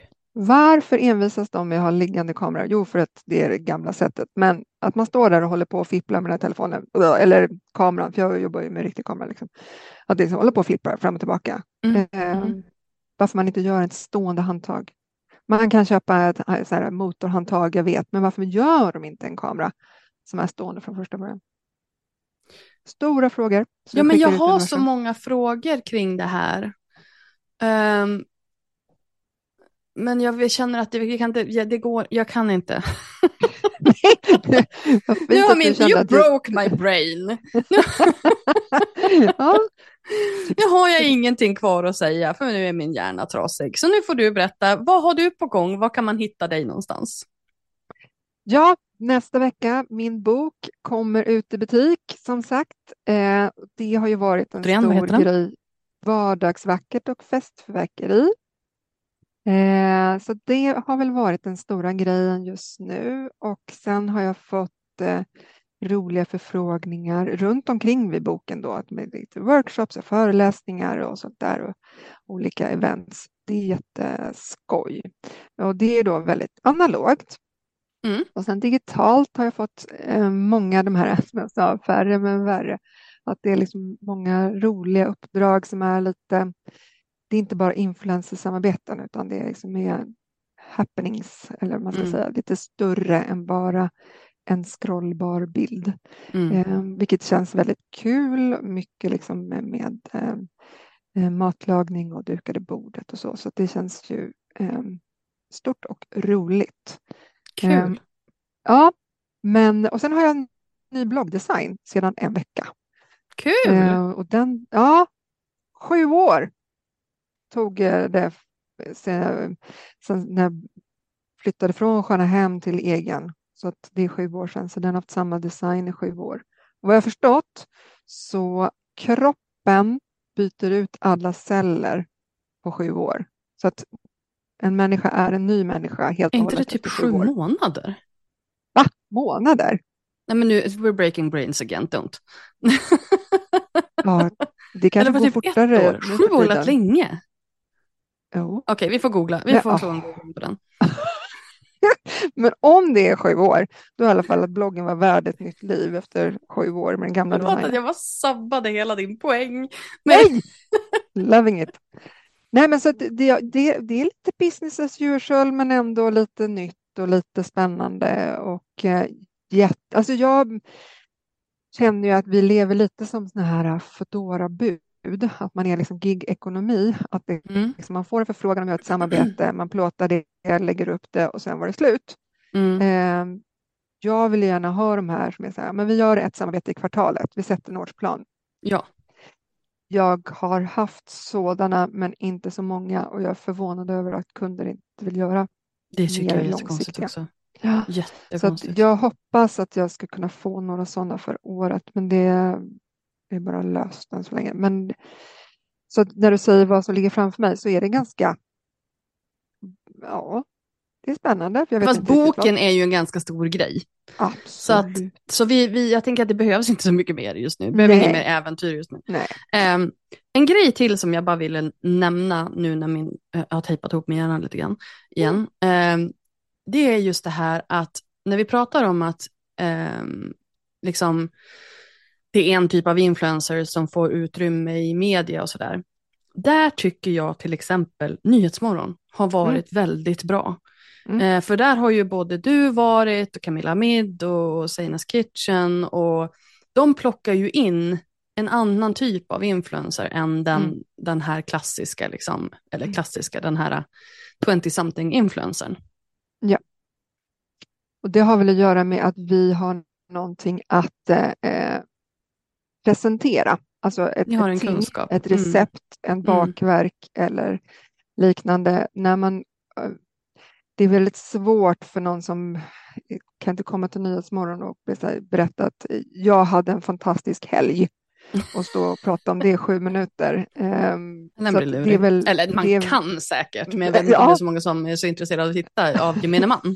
Varför envisas de med att ha liggande kamera? Jo, för att det är det gamla sättet. Men att man står där och håller på och fipplar med den här telefonen, eller kameran, för jag jobbar ju med riktig kamera, liksom. Att det liksom håller på och flippar fram och tillbaka. Mm. Eh, Mm. Varför man inte gör ett stående handtag? Man kan köpa ett eh, så här, motorhandtag, jag vet, men varför gör de inte en kamera som är stående från första början? Stora frågor. Så Ja, vi men skickar jag ut har universum. så många frågor kring det här. Ehm, men jag känner att det, jag kan inte, ja, det går, jag kan inte. Vad fint Nu har att du min, kände you att du- broke my brain. Ja, Nu har jag ingenting kvar att säga för nu är min hjärna trasig. Så nu får du berätta, vad har du på gång? Var kan man hitta dig någonstans? Ja, nästa vecka, min bok kommer ut i butik som sagt. Eh, det har ju varit en Återigen, vad stor heter den? grej. Vardagsvackert och festförverkeri. Eh, så det har väl varit den stora grejen just nu. Och sen har jag fått eh, roliga förfrågningar runt omkring vid boken då. Med lite workshops och föreläsningar och sånt där och olika events. det är jätteskoj. Och det är då väldigt analogt. Mm. Och sen digitalt har jag fått eh, många av de här, som jag sa, färre men värre. Att det är liksom många roliga uppdrag som är lite, det är inte bara influencersamarbeten utan det är liksom mer happenings, eller vad man ska Mm. säga, lite större än bara en scrollbar bild. Mm. Eh, vilket känns väldigt kul, mycket liksom med, med eh, matlagning och dukade bordet och så. Så det känns ju eh, stort och roligt. Kul. Eh, ja, men och sen har jag en ny bloggdesign sedan en vecka. Kul! Eh, och den, ja, sju år tog eh, det sen, sen när jag flyttade från Sköna Hem till egen. Så att det är sju år sedan, så den har haft samma design i sju år. Och vad jag har förstått så kroppen byter ut alla celler på sju år. Så att en människa är en ny människa helt Är och inte det hållet typ efter sju år. månader? Va? Månader? Nej men nu, we're breaking brains again, don't. Ja, det kanske Eller var går typ fortare. ett år. nu Sju för år tiden. lät länge. Jo. Okej, vi får googla. Vi Men, får ah. slå en googling på den. Men om det är sju år, då i alla fall att bloggen var värd ett nytt liv efter sju år med den gamla Förlåt att designen. jag var sabbade hela din poäng. Men... Nej! Loving it. Nej, men så att det, det, det är lite business as usual, men ändå lite nytt och lite spännande. Och eh, jätte, alltså jag känner ju att vi lever lite som såna här Foodora-bud, att man är liksom gig-ekonomi, att det, Mm. liksom, man får en förfrågan om att göra ett samarbete, man plåtar det, lägger upp det och sen var det slut. Mm. Eh, jag vill gärna ha de här som är så här, men vi gör ett samarbete i kvartalet, vi sätter en årsplan. Ja. Jag har haft sådana, men inte så många, och jag är förvånad över att kunder inte vill göra Det tycker mer jag är jättekonstigt långsiktiga. också. Ja. Så Jättekonstigt. att jag hoppas att jag ska kunna få några sådana för året, men det är bara löst än så länge. Men så att när du säger vad som ligger framför mig så är det ganska, ja, det är spännande. För jag vet Fast inte riktigt boken vad. är ju en ganska stor grej. Absolut. Så, att, så vi, vi, jag tänker att det behövs inte så mycket mer just nu. Det behöver Nej. inget mer äventyr just nu. Nej. Um, en grej till som jag bara ville nämna nu när min, jag har tejpat ihop min hjärna lite grann igen. Um, det är just det här att när vi pratar om att um, liksom, det är en typ av influencer som får utrymme i media och sådär. Där tycker jag till exempel Nyhetsmorgon har varit mm. väldigt bra. Mm. Eh, för där har ju både du varit och Camilla Mid och Seinas Kitchen, och de plockar ju in en annan typ av influencer än den, mm. den här klassiska, liksom, eller klassiska, den här twenty-something influencern. Ja. Och det har väl att göra med att vi har någonting att eh, presentera. Alltså ett, Ni har en ett, ting, kunskap. ett recept, mm. en bakverk mm. eller liknande. När man, det är väldigt svårt för någon som kan inte komma till Nyhetsmorgon och berätta att jag hade en fantastisk helg och stå och prata om det i sju minuter. Um, så det är väl, eller man det, kan säkert, men jag vet inte ja. om det är så många som är så intresserade av att titta av gemene man.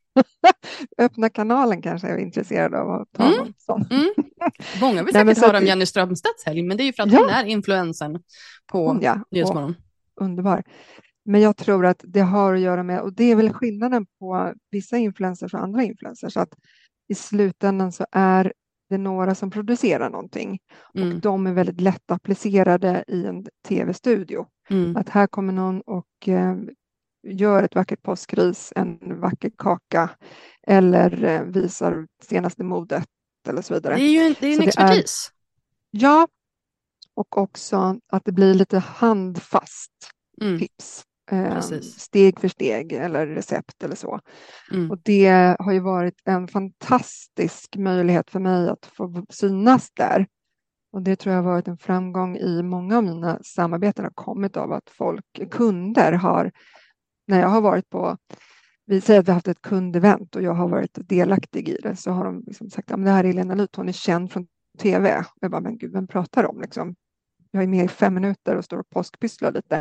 Öppna kanalen kanske är intresserad av att ta mm. någon sån. Mm. Många vill säkert höra om Jenny Strömstedts helg, men det är ju för att ja. hon är influensen på ja. Nyhetsmorgon. Underbar. Men jag tror att det har att göra med, och det är väl skillnaden på vissa influencers och andra influencers, så att i slutändan så är det några som producerar någonting mm. och de är väldigt lätt applicerade i en tv-studio. Mm. Att här kommer någon och eh, gör ett vackert påskris, en vacker kaka eller eh, visar senaste modet eller så vidare. Det är ju en, det är en så expertis. Det är, ja, och också att det blir lite handfast mm. tips. Eh, steg för steg eller recept eller så. Mm. Och det har ju varit en fantastisk möjlighet för mig att få synas där. Och det tror jag har varit en framgång i många av mina samarbeten har kommit av att folk, kunder har, när jag har varit på, vi säger att vi har haft ett kundevent och jag har varit delaktig i det, så har de liksom sagt att det här är Helena Lyth, hon är känd från tv. Och jag bara, men gud, vem pratar om liksom? Jag är med i fem minuter och står och påskpysslar lite.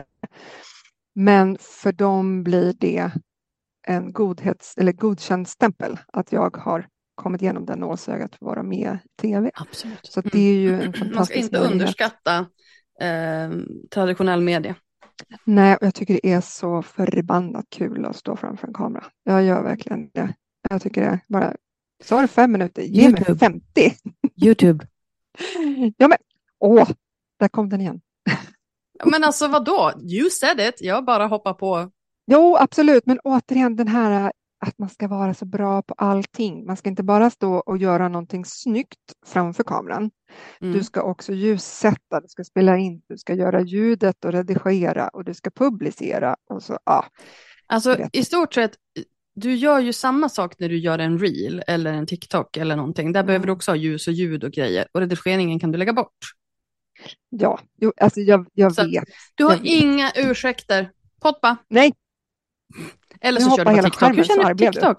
Men för dem blir det en godhets, eller godkänd stämpel att jag har kommit igenom den nålsögat att vara med i tv. Absolut. Så det är ju en fantastisk Man ska inte möjlighet. underskatta eh, traditionell media. Nej, jag tycker det är så förbannat kul att stå framför en kamera. Jag gör verkligen det. Jag tycker det är bara, så har du fem minuter, ge YouTube. mig femtio. YouTube. Ja men, åh, där kom den igen. Men alltså vadå? You said it. Jag bara hoppar på. Jo, absolut, men återigen den här att man ska vara så bra på allting. Man ska inte bara stå och göra någonting snyggt framför kameran. Mm. Du ska också ljussätta, du ska spela in, du ska göra ljudet och redigera och du ska publicera. Och så, ja. Alltså i stort sett, du gör ju samma sak när du gör en reel eller en TikTok eller någonting. Där mm. behöver du också ha ljus och ljud och grejer. Och redigeringen kan du lägga bort. Ja, jo, alltså jag, jag vet. Du har jag vet. inga ursäkter. Hoppa. Nej. Eller så kör du på TikTok. Hur känner du TikTok?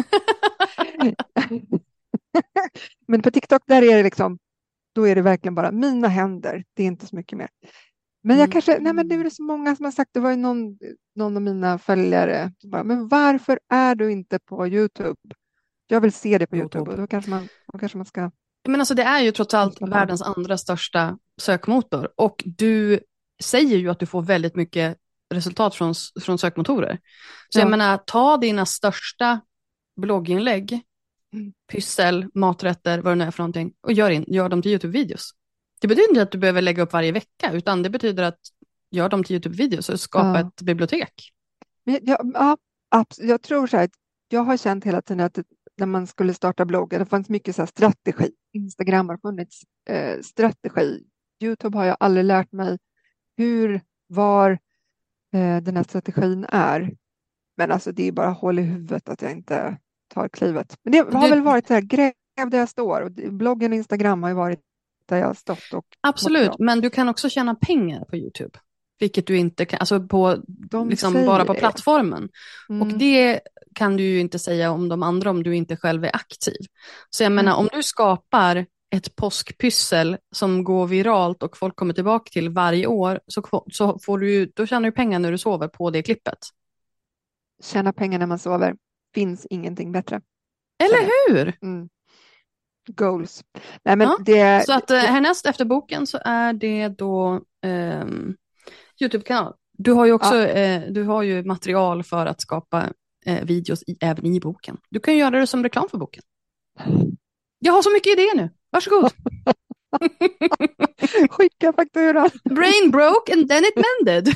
Men på TikTok där är det liksom, då är det verkligen bara mina händer. Det är inte så mycket mer. Men jag mm. kanske, nej men det är det så många som har sagt, det var ju någon, någon av mina följare som bara, men varför är du inte på YouTube? Jag vill se det på YouTube, YouTube. Och då kanske man, då kanske man ska. Men alltså det är ju trots allt världens andra största sökmotor och du säger ju att du får väldigt mycket resultat från, från sökmotorer. Så ja. Jag menar, ta dina största blogginlägg, mm. pyssel, maträtter, vad det nu är för någonting och gör, in, gör dem till YouTube-videos. Det betyder inte att du behöver lägga upp varje vecka utan det betyder att gör dem till YouTube-videos och skapa ja. ett bibliotek. Men jag, ja, absolut. Jag tror så här, jag har känt hela tiden att när man skulle starta bloggar, det fanns mycket så här strategi. Instagram har funnits eh, strategi. YouTube har jag aldrig lärt mig hur, var eh, den här strategin är. Men alltså det är bara hål i huvudet att jag inte tar klivet. Men det har du... väl varit så här, gräv där jag står. Och bloggen och Instagram har ju varit där jag har stått. Och absolut, men du kan också tjäna pengar på YouTube. Vilket du inte kan, alltså på, liksom bara på det. plattformen. Mm. Och det kan du ju inte säga om de andra om du inte själv är aktiv. Så jag menar, mm. om du skapar ett påskpyssel som går viralt och folk kommer tillbaka till varje år så, så får du, då tjänar du pengar när du sover på det klippet. Tjäna pengar när man sover. Finns ingenting bättre. Eller hur? Mm. Goals. Nej, men ja, det, så att härnäst efter boken så är det då um, YouTube-kanal. Du har ju också ja. eh, du har ju material för att skapa eh, videos i, även i boken. Du kan göra det som reklam för boken. Jag har så mycket idéer nu. Varsågod. Skicka fakturan. Brain broke and then it mended.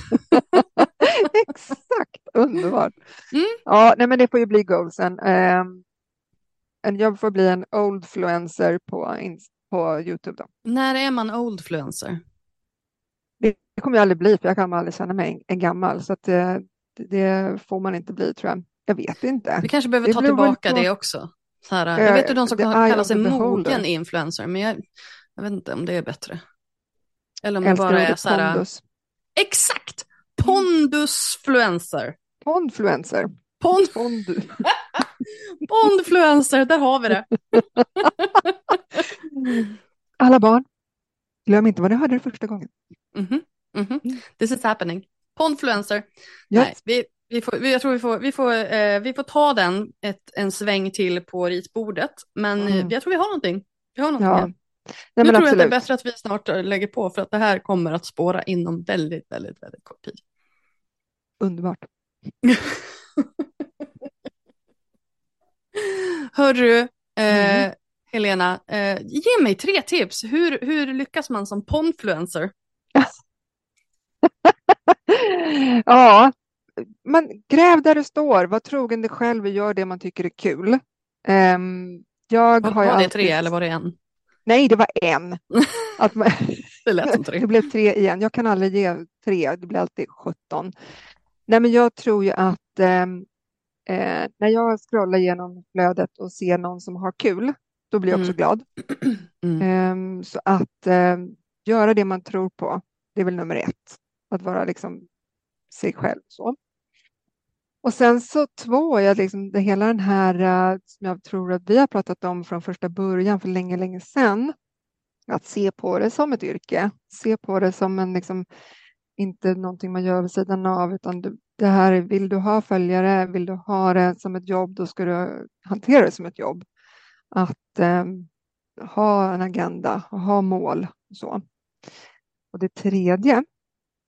Exakt, underbart. Mm. Ja, nej men det får ju bli goalsen. Um, en jag får bli en oldfluencer på, på YouTube då. När är man oldfluencer? Det kommer jag aldrig bli för jag kan aldrig känna mig en, en gammal så att det, det får man inte bli tror jag. Jag vet inte. Vi kanske behöver det ta tillbaka på... det också. Så här, jag vet ju de som kallar sig mogen influencer men jag, jag vet inte om det är bättre. Eller om det bara är så här. Pondus. Exakt! Pondusfluencer. Pondfluencer. Pond... Pondu. Pondfluencer, där har vi det. Alla barn, glöm inte vad ni hörde det första gången. Mm-hmm. Mm-hmm. This is happening. Pondfluencer. Yes. Nej, vi, vi får, vi, jag tror vi får, vi får, eh, vi får ta den ett, en sväng till på ritbordet. Men mm. jag tror vi har någonting. Vi har någonting ja. här. Nej, nu tror absolut. jag att det är bättre att vi snart lägger på för att det här kommer att spåra inom väldigt, väldigt, väldigt kort tid. Underbart. Hörru, eh, mm. Helena, eh, ge mig tre tips. Hur, hur lyckas man som pondfluencer? Ja, man gräv där du står. Var trogen dig själv och gör det man tycker är kul. Um, jag var, har var det alltid... tre eller var det en? Nej, det var en. Att man... det lät som tre. Det blev tre igen. Jag kan aldrig ge tre. Det blir alltid sjutton. Nej, men jag tror ju att um, eh, när jag scrollar igenom flödet och ser någon som har kul, då blir jag också mm. glad. Mm. Um, så att um, göra det man tror på, det är väl nummer ett. Att vara liksom sig själv så. Och sen så två, jag liksom, det hela den här uh, som jag tror att vi har pratat om från första början för länge, länge sedan. Att se på det som ett yrke. Se på det som en liksom, inte någonting man gör vid sidan av, utan du, det här, vill du ha följare, vill du ha det som ett jobb, då ska du hantera det som ett jobb. Att eh, ha en agenda och ha mål och så. Och det tredje,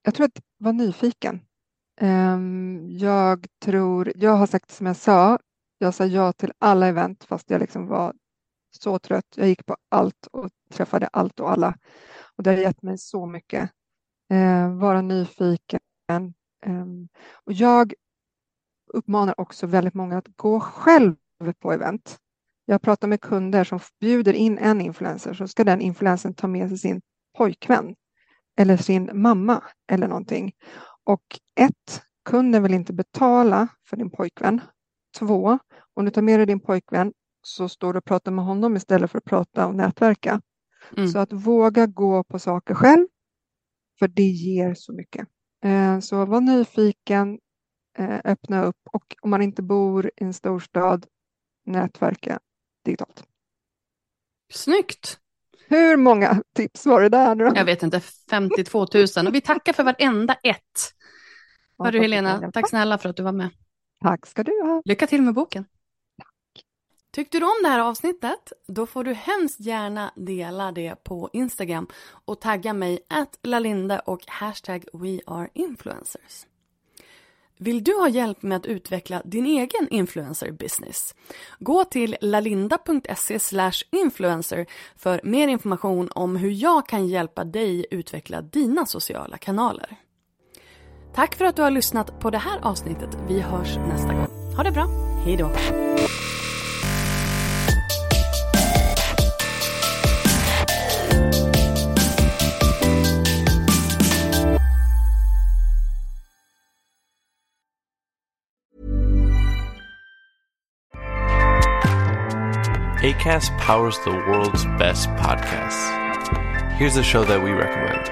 jag tror att vara nyfiken. Um, jag tror, jag har sagt som jag sa, jag sa ja till alla event fast jag liksom var så trött. Jag gick på allt och träffade allt och alla. Och det har gett mig så mycket. Uh, vara nyfiken. Um, och jag uppmanar också väldigt många att gå själv på event. Jag pratar med kunder som bjuder in en influencer, så ska den influencern ta med sig sin pojkvän eller sin mamma eller någonting. Och ett, kunden vill inte betala för din pojkvän. Två, om du tar med dig din pojkvän så står du och pratar med honom istället för att prata och nätverka. Mm. Så att våga gå på saker själv, för det ger så mycket. Så var nyfiken, öppna upp, och om man inte bor i en storstad, nätverka digitalt. Snyggt! Hur många tips var det där nu? Jag vet inte, femtiotvå tusen. Och vi tackar för varenda ett. Ja, du Helena, tack snälla för att du var med. Tack ska du ha. Lycka till med boken. Tack. Tyckte du om det här avsnittet? Då får du hemskt gärna dela det på Instagram och tagga mig at lalinda och hashtag weareinfluencers. Vill du ha hjälp med att utveckla din egen influencer business? Gå till lalinda.se slash influencer för mer information om hur jag kan hjälpa dig utveckla dina sociala kanaler. Tack för att du har lyssnat på det här avsnittet. Vi hörs nästa gång. Ha det bra. Hej då. Acast powers the world's best podcasts. Here's a show that we recommend.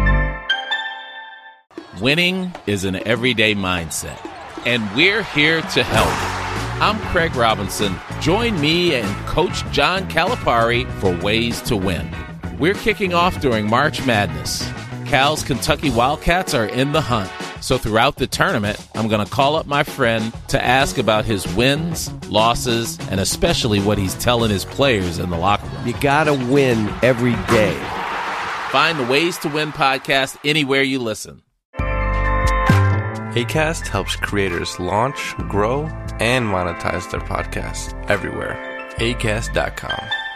Winning is an everyday mindset, and we're here to help. I'm Craig Robinson. Join me and Coach John Calipari for Ways to Win. We're kicking off during March Madness. Cal's Kentucky Wildcats are in the hunt. So throughout the tournament, I'm going to call up my friend to ask about his wins, losses, and especially what he's telling his players in the locker room. You got to win every day. Find the Ways to Win podcast anywhere you listen. Acast helps creators launch, grow, and monetize their podcasts everywhere. acast dot com.